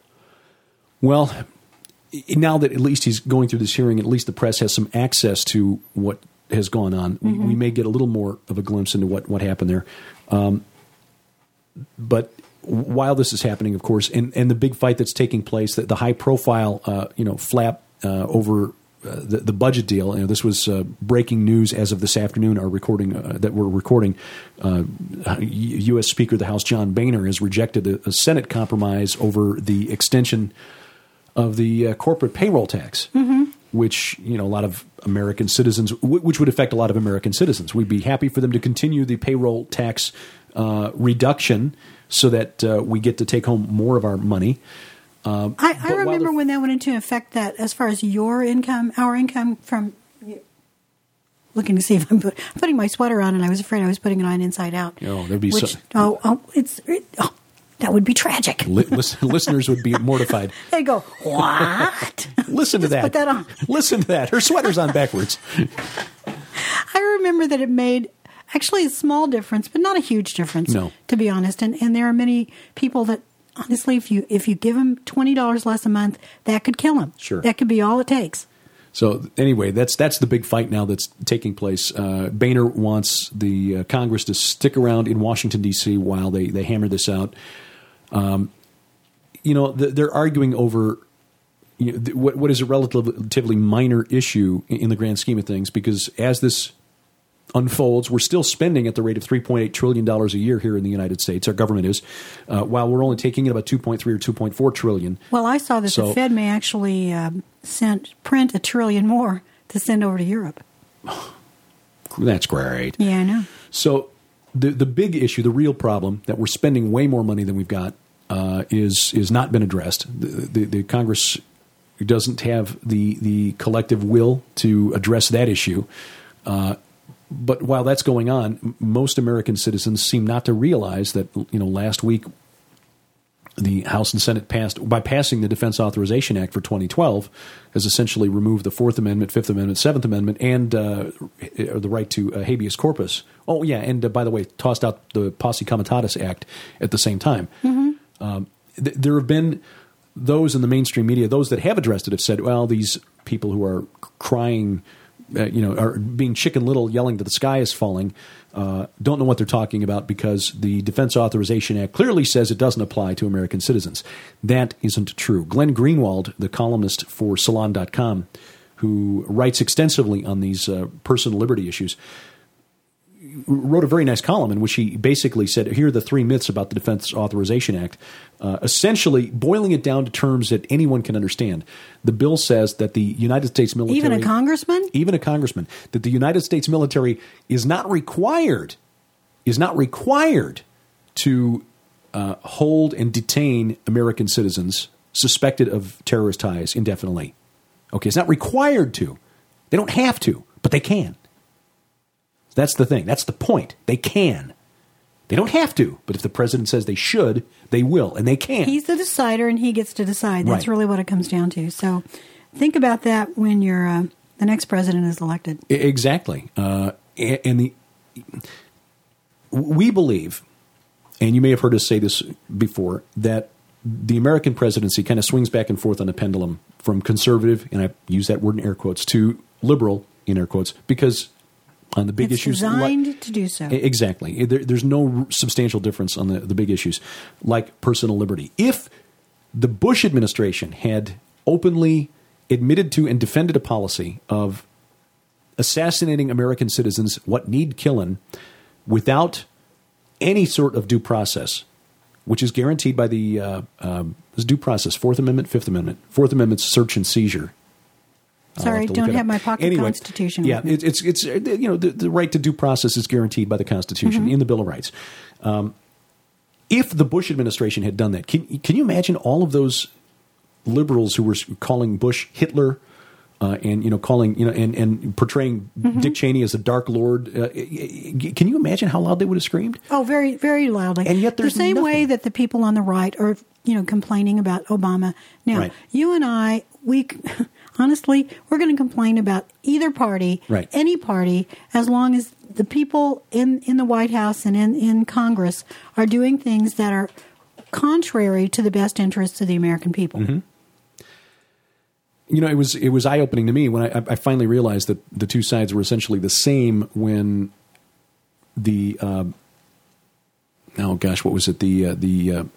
Well, now that at least he's going through this hearing, at least the press has some access to what has gone on. Mm-hmm. We, we may get a little more of a glimpse into what, what happened there. Um, but while this is happening, of course, and, and the big fight that's taking place, the, the high profile, uh, you know, flap uh, over uh, the, the budget deal. You know, this was uh, breaking news as of this afternoon. Our recording uh, that we're recording, uh, U S Speaker of the House John Boehner has rejected a, a Senate compromise over the extension of the uh, corporate payroll tax, mm-hmm. which, you know, a lot of American citizens, w- which would affect a lot of American citizens. We'd be happy for them to continue the payroll tax uh, reduction so that uh, we get to take home more of our money. Um, I, I but while remember the- when that went into effect that as far as your income, our income from looking to see if I'm put, putting my sweater on, and I was afraid I was putting it on inside out. Oh, there'd be which, so- oh, oh, it's it, oh, that would be tragic. Li- listen, listeners would be mortified. They go, what? Listen to Just that. put that on. Listen to that. Her sweater's on backwards. I remember that it made actually a small difference, but not a huge difference, No. to be honest. And and there are many people that, honestly, if you if you give them twenty dollars less a month, that could kill them. Sure. That could be all it takes. So anyway, that's that's the big fight now that's taking place. Uh, Boehner wants the uh, Congress to stick around in Washington, D C while they, they hammer this out. Um, you know, th- they're arguing over you know, th- what, what is a relatively minor issue in, in the grand scheme of things, because as this unfolds, we're still spending at the rate of three point eight trillion dollars a year here in the United States. Our government is, uh, while we're only taking in about two point three or two point four trillion. Well, I saw that So- the Fed may actually um, send print a trillion more to send over to Europe. That's great. Yeah, I know. So the the big issue, the real problem that we're spending way more money than we've got, uh, is is not been addressed. The, the, the Congress doesn't have the the collective will to address that issue. Uh, but while that's going on, m- most American citizens seem not to realize that, you know, last week the House and Senate passed, by passing the Defense Authorization Act for twenty twelve, has essentially removed the Fourth Amendment, Fifth Amendment, Seventh Amendment, and uh, the right to uh, habeas corpus. Oh, yeah, and uh, by the way, tossed out the Posse Comitatus Act at the same time. Mm-hmm. Um, th- there have been those in the mainstream media, those that have addressed it, have said, well, these people who are crying, uh, you know, are being Chicken Little, yelling that the sky is falling, Uh, don't know what they're talking about because the Defense Authorization Act clearly says it doesn't apply to American citizens. That isn't true. Glenn Greenwald, the columnist for Salon dot com, who writes extensively on these uh, personal liberty issues, wrote a very nice column in which he basically said, here are the three myths about the Defense Authorization Act, uh, essentially boiling it down to terms that anyone can understand. The bill says that the United States military... Even a congressman? Even a congressman. That the United States military is not required, is not required to uh, hold and detain American citizens suspected of terrorist ties indefinitely. Okay, it's not required to. They don't have to, but they can. That's the thing. That's the point. They can. They don't have to, but if the president says they should, they will, and they can. He's the decider, and he gets to decide. That's Right. really what it comes down to. So think about that when you're uh, the next president is elected. Exactly. Uh, and the we believe, and you may have heard us say this before, that the American presidency kind of swings back and forth on a pendulum from conservative, and I use that word in air quotes, to liberal in air quotes, because on the big it's issues, designed like, to do so. Exactly. There, there's no substantial difference on the, the big issues, like personal liberty. If the Bush administration had openly admitted to and defended a policy of assassinating American citizens, what need killing, without any sort of due process, which is guaranteed by the uh, uh, due process, Fourth Amendment, Fifth Amendment. Fourth Amendment's search and seizure. Sorry, have don't have have my pocket anyway, Constitution. Yeah, with me. it's it's it's you know the, the right to due process is guaranteed by the Constitution Mm-hmm. in the Bill of Rights. Um, if the Bush administration had done that, can can you imagine all of those liberals who were calling Bush Hitler uh, and you know calling you know and and portraying Mm-hmm. Dick Cheney as a dark lord? Uh, can you imagine how loud they would have screamed? Oh, very, very loudly. And yet there's the same nothing. way that the people on the right are, you know, complaining about Obama. Now, Right. you and I, we honestly, we're going to complain about either party, Right. any party, as long as the people in, in the White House and in, in Congress are doing things that are contrary to the best interests of the American people. Mm-hmm. You know, it was it was eye opening to me when I, I finally realized that the two sides were essentially the same when the uh, oh gosh, what was it the uh, the uh,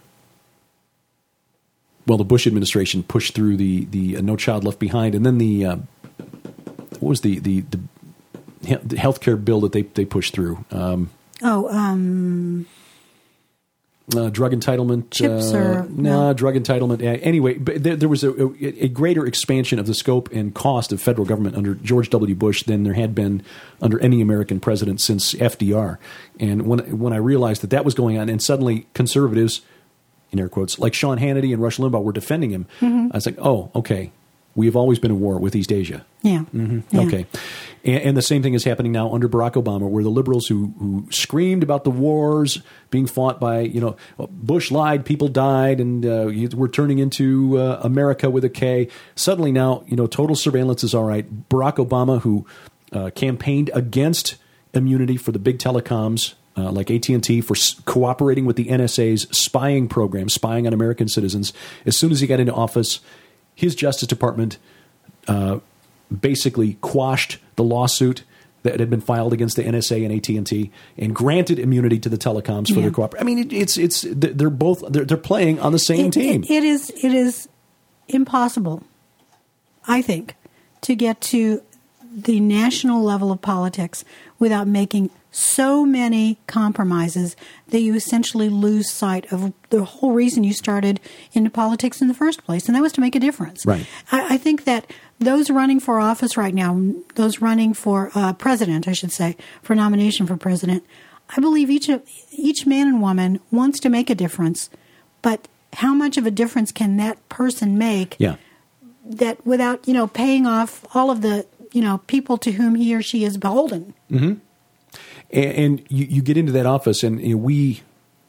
well the Bush administration pushed through the the uh, No Child Left Behind, and then the uh, what was the the the, the healthcare bill that they they pushed through. Um, Oh, um... Uh, drug entitlement. Chips uh, or- no, no. drug entitlement. Uh, anyway, but there, there was a, a, a greater expansion of the scope and cost of federal government under George W. Bush than there had been under any American president since F D R. And when when I realized that that was going on, and suddenly conservatives, in air quotes, like Sean Hannity and Rush Limbaugh were defending him, Mm-hmm. I was like, oh, okay, we have always been at war with East Asia. Yeah. Mm-hmm. Yeah. Okay. And, and the same thing is happening now under Barack Obama, where the liberals who, who screamed about the wars being fought by, you know, Bush lied, people died, and uh, we're turning into uh, America with a K. Suddenly now, you know, total surveillance is all right. Barack Obama, who uh, campaigned against immunity for the big telecoms, uh, like A T and T, for s- cooperating with the N S A's spying program, spying on American citizens. As soon as he got into office, his Justice Department uh, basically quashed the lawsuit that had been filed against the N S A and A T and T and granted immunity to the telecoms for Yeah. their cooperation. I mean, it, it's it's they're both they're, they're playing on the same It- team. it- it is it is impossible, I think, to get to the national level of politics without making so many compromises that you essentially lose sight of the whole reason you started into politics in the first place, and that was to make a difference. Right. I, I think that those running for office right now, those running for uh, president, I should say, for nomination for president, I believe each of, each man and woman wants to make a difference, but how much of a difference can that person make? Yeah. That without, you know, paying off all of the, you know, people to whom he or she is beholden. Mm-hmm. And, and you, you get into that office, and you know, we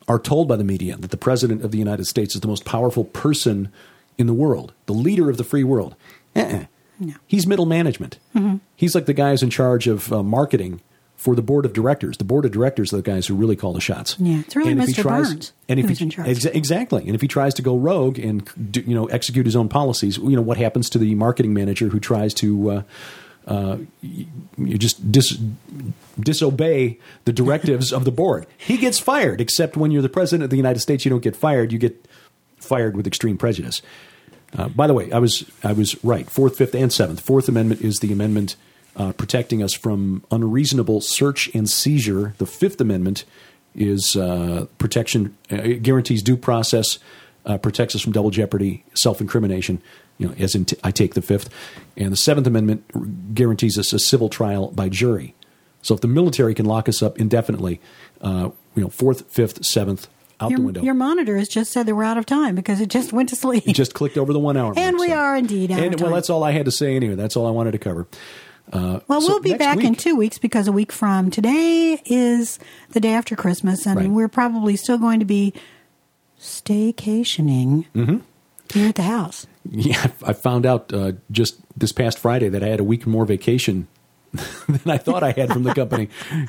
are told by the media that the President of the United States is the most powerful person in the world, the leader of the free world. Uh-uh. No. He's middle management. Mm-hmm. He's like the guys in charge of uh, marketing for the board of directors. The board of directors are the guys who really call the shots. Yeah, it's really and Mister Tries, Burns and if who's he, in charge. Ex- exactly. And if he tries to go rogue and do, you know execute his own policies, you know what happens to the marketing manager who tries to uh, uh, you just dis- disobey the directives of the board? He gets fired. Except when you're the president of the United States, you don't get fired. You get fired with extreme prejudice. Uh, by the way, I was I was right. Fourth, Fifth, and Seventh. Fourth Amendment is the amendment uh, protecting us from unreasonable search and seizure. The Fifth Amendment is uh, protection. Uh, it guarantees due process, uh, protects us from double jeopardy, self-incrimination. You know, as in t- I take the Fifth, and the Seventh Amendment guarantees us a civil trial by jury. So if the military can lock us up indefinitely, uh, you know, Fourth, Fifth, Seventh. Out your, the window. Your monitor has just said that we're out of time because it just went to sleep. It just clicked over the one hour. And mark, we so. are indeed out and, of time. Well, that's all I had to say anyway. That's all I wanted to cover. Uh, well, so we'll be back week, in two weeks because a week from today is the day after Christmas, and right. we're probably still going to be staycationing mm-hmm. here at the house. Yeah, I found out uh, just this past Friday that I had a week more vacation than I thought I had from the company.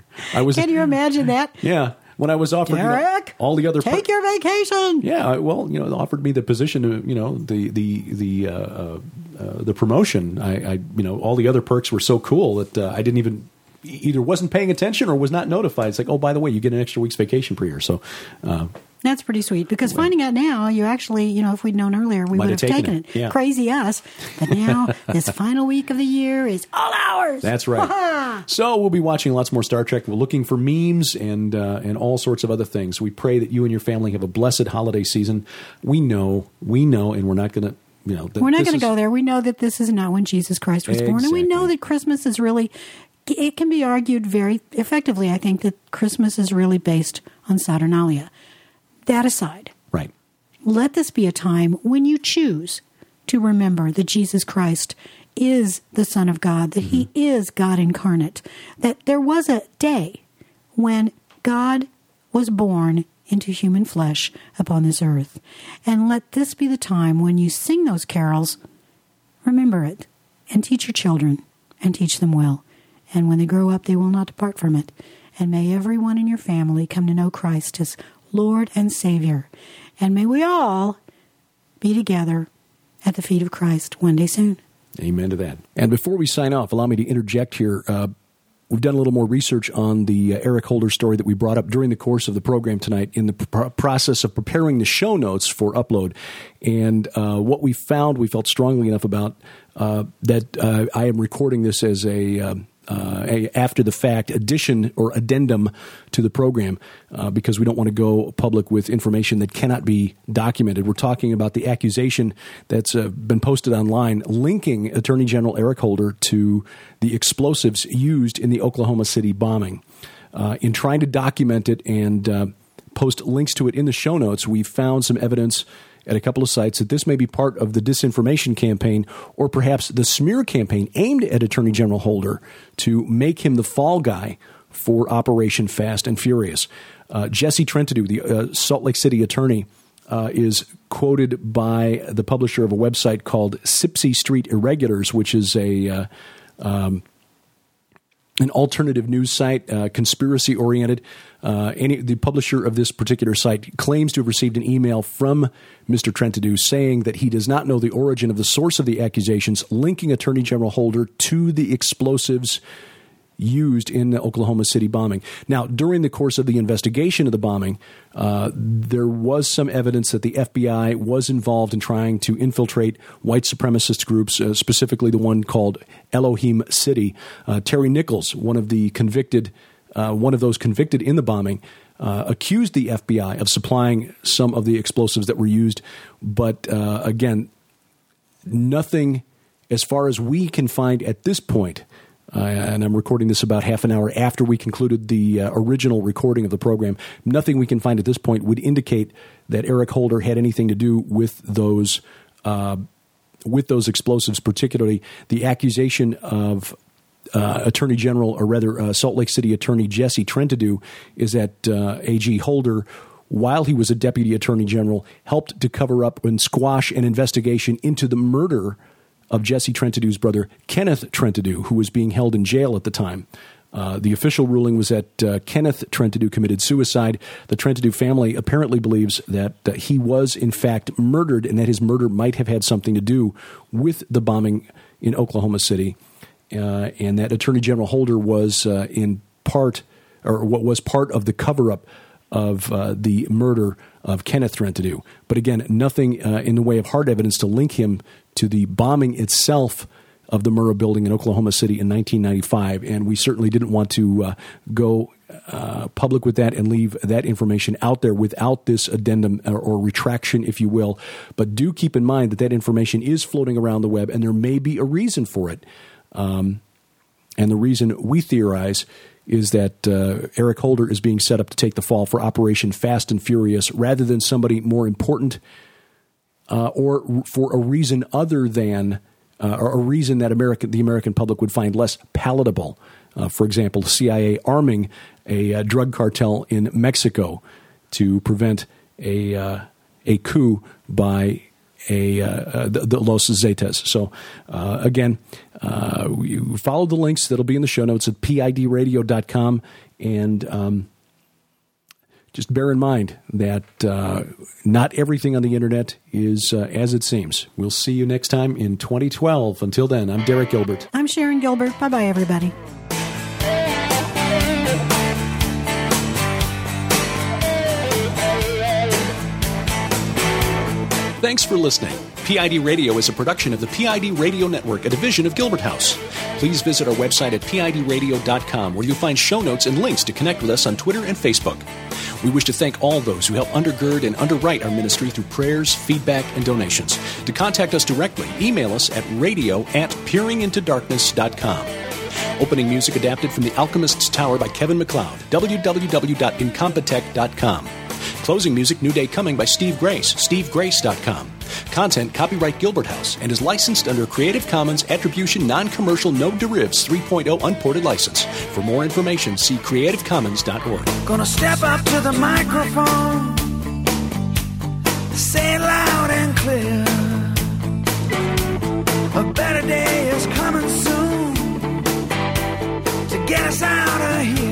I was. Can you imagine that? Yeah. When I was offered Derek, you know, all the other take per- your vacation. Yeah, well, you know, they offered me the position, to, you know, the the the uh, uh, uh, the promotion. I, I, you know, all the other perks were so cool that uh, I didn't even either wasn't paying attention or was not notified. It's like, oh, by the way, you get an extra week's vacation per year. So uh, that's pretty sweet because well, finding out now, you actually, you know, if we'd known earlier, we would have taken, taken it. it. Yeah. Crazy us. But now this final week of the year is all ours. That's right. So we'll be watching lots more Star Trek. We're looking for memes and uh, and all sorts of other things. We pray that you and your family have a blessed holiday season. We know, we know, and we're not going to. You know, we're not going to go there. We know that this is not when Jesus Christ was exactly. born, and we know that Christmas is really. It can be argued very effectively, I think, that Christmas is really based on Saturnalia. That aside, right? Let this be a time when you choose to remember that Jesus Christ is the Son of God, that mm-hmm. He is God incarnate, that there was a day when God was born into human flesh upon this earth. And let this be the time when you sing those carols, remember it, and teach your children, and teach them well. And when they grow up, they will not depart from it. And may everyone in your family come to know Christ as Lord and Savior. And may we all be together at the feet of Christ one day soon. Amen to that. And before we sign off, allow me to interject here. Uh, we've done a little more research on the uh, Eric Holder story that we brought up during the course of the program tonight in the pr- process of preparing the show notes for upload. And uh, what we found, we felt strongly enough about uh, that uh, I am recording this as a... Um, Uh, a after-the-fact addition or addendum to the program uh, because we don't want to go public with information that cannot be documented. We're talking about the accusation that's uh, been posted online linking Attorney General Eric Holder to the explosives used in the Oklahoma City bombing. Uh, in trying to document it and uh, post links to it in the show notes, we found some evidence at a couple of sites that this may be part of the disinformation campaign or perhaps the smear campaign aimed at Attorney General Holder to make him the fall guy for Operation Fast and Furious. Uh, Jesse Trentadue, the uh, Salt Lake City attorney, uh, is quoted by the publisher of a website called Sipsey Street Irregulars, which is a uh, um, an alternative news site, uh, conspiracy-oriented. Uh, any, the publisher of this particular site claims to have received an email from Mister Trentadue saying that he does not know the origin of the source of the accusations linking Attorney General Holder to the explosives used in the Oklahoma City bombing. Now, during the course of the investigation of the bombing, uh, there was some evidence that the F B I was involved in trying to infiltrate white supremacist groups, uh, specifically the one called Elohim City. Uh, Terry Nichols, one of the convicted, uh, one of those convicted in the bombing, uh, accused the F B I of supplying some of the explosives that were used. But uh, again, nothing, as far as we can find at this point, Uh, and I'm recording this about half an hour after we concluded the uh, original recording of the program. Nothing we can find at this point would indicate that Eric Holder had anything to do with those uh, with those explosives, particularly the accusation of uh, Attorney General, or rather uh, Salt Lake City Attorney Jesse Trentadue, is that uh, A G Holder while he was a deputy attorney general, helped to cover up and squash an investigation into the murder of Jesse Trentadue's brother, Kenneth Trentadue, who was being held in jail at the time. Uh, the official ruling was that uh, Kenneth Trentadue committed suicide. The Trentadue family apparently believes that uh, he was, in fact, murdered and that his murder might have had something to do with the bombing in Oklahoma City, uh, and that Attorney General Holder was uh, in part, or what was part of the cover-up of uh, the murder of Kenneth Trentadue. But again, nothing uh, in the way of hard evidence to link him to the bombing itself of the Murrah building in Oklahoma City in nineteen ninety-five, and we certainly didn't want to uh, go uh, public with that and leave that information out there without this addendum or, or retraction, if you will. But do keep in mind that that information is floating around the web, and there may be a reason for it. Um, and the reason we theorize is that uh, Eric Holder is being set up to take the fall for Operation Fast and Furious rather than somebody more important uh, or for a reason other than Uh, or a reason that American, the American public would find less palatable. Uh, for example, the C I A arming a uh, drug cartel in Mexico to prevent a uh, a coup by a uh, uh, the, the Los Zetas. So uh, again, uh, you follow the links that'll be in the show notes at P I D radio dot com, and um, just bear in mind that uh, not everything on the internet is uh, as it seems. We'll see you next time in twenty twelve. Until then, I'm Derek Gilbert. I'm Sharon Gilbert. Bye-bye, everybody. Thanks for listening. P I D Radio is a production of the P I D Radio Network, a division of Gilbert House. Please visit our website at P I D radio dot com, where you'll find show notes and links to connect with us on Twitter and Facebook. We wish to thank all those who help undergird and underwrite our ministry through prayers, feedback, and donations. To contact us directly, email us at radio at peering into darkness dot com. Opening music adapted from The Alchemist's Tower by Kevin MacLeod, w w w dot incompetech dot com. Closing music, New Day Coming by Steve Grace, steve grace dot com. Content copyright Gilbert House and is licensed under Creative Commons Attribution Non-Commercial No Derivatives three point oh Unported License. For more information, see creative commons dot org. Gonna step up to the microphone, say it loud and clear. A better day is coming soon to get us out of here.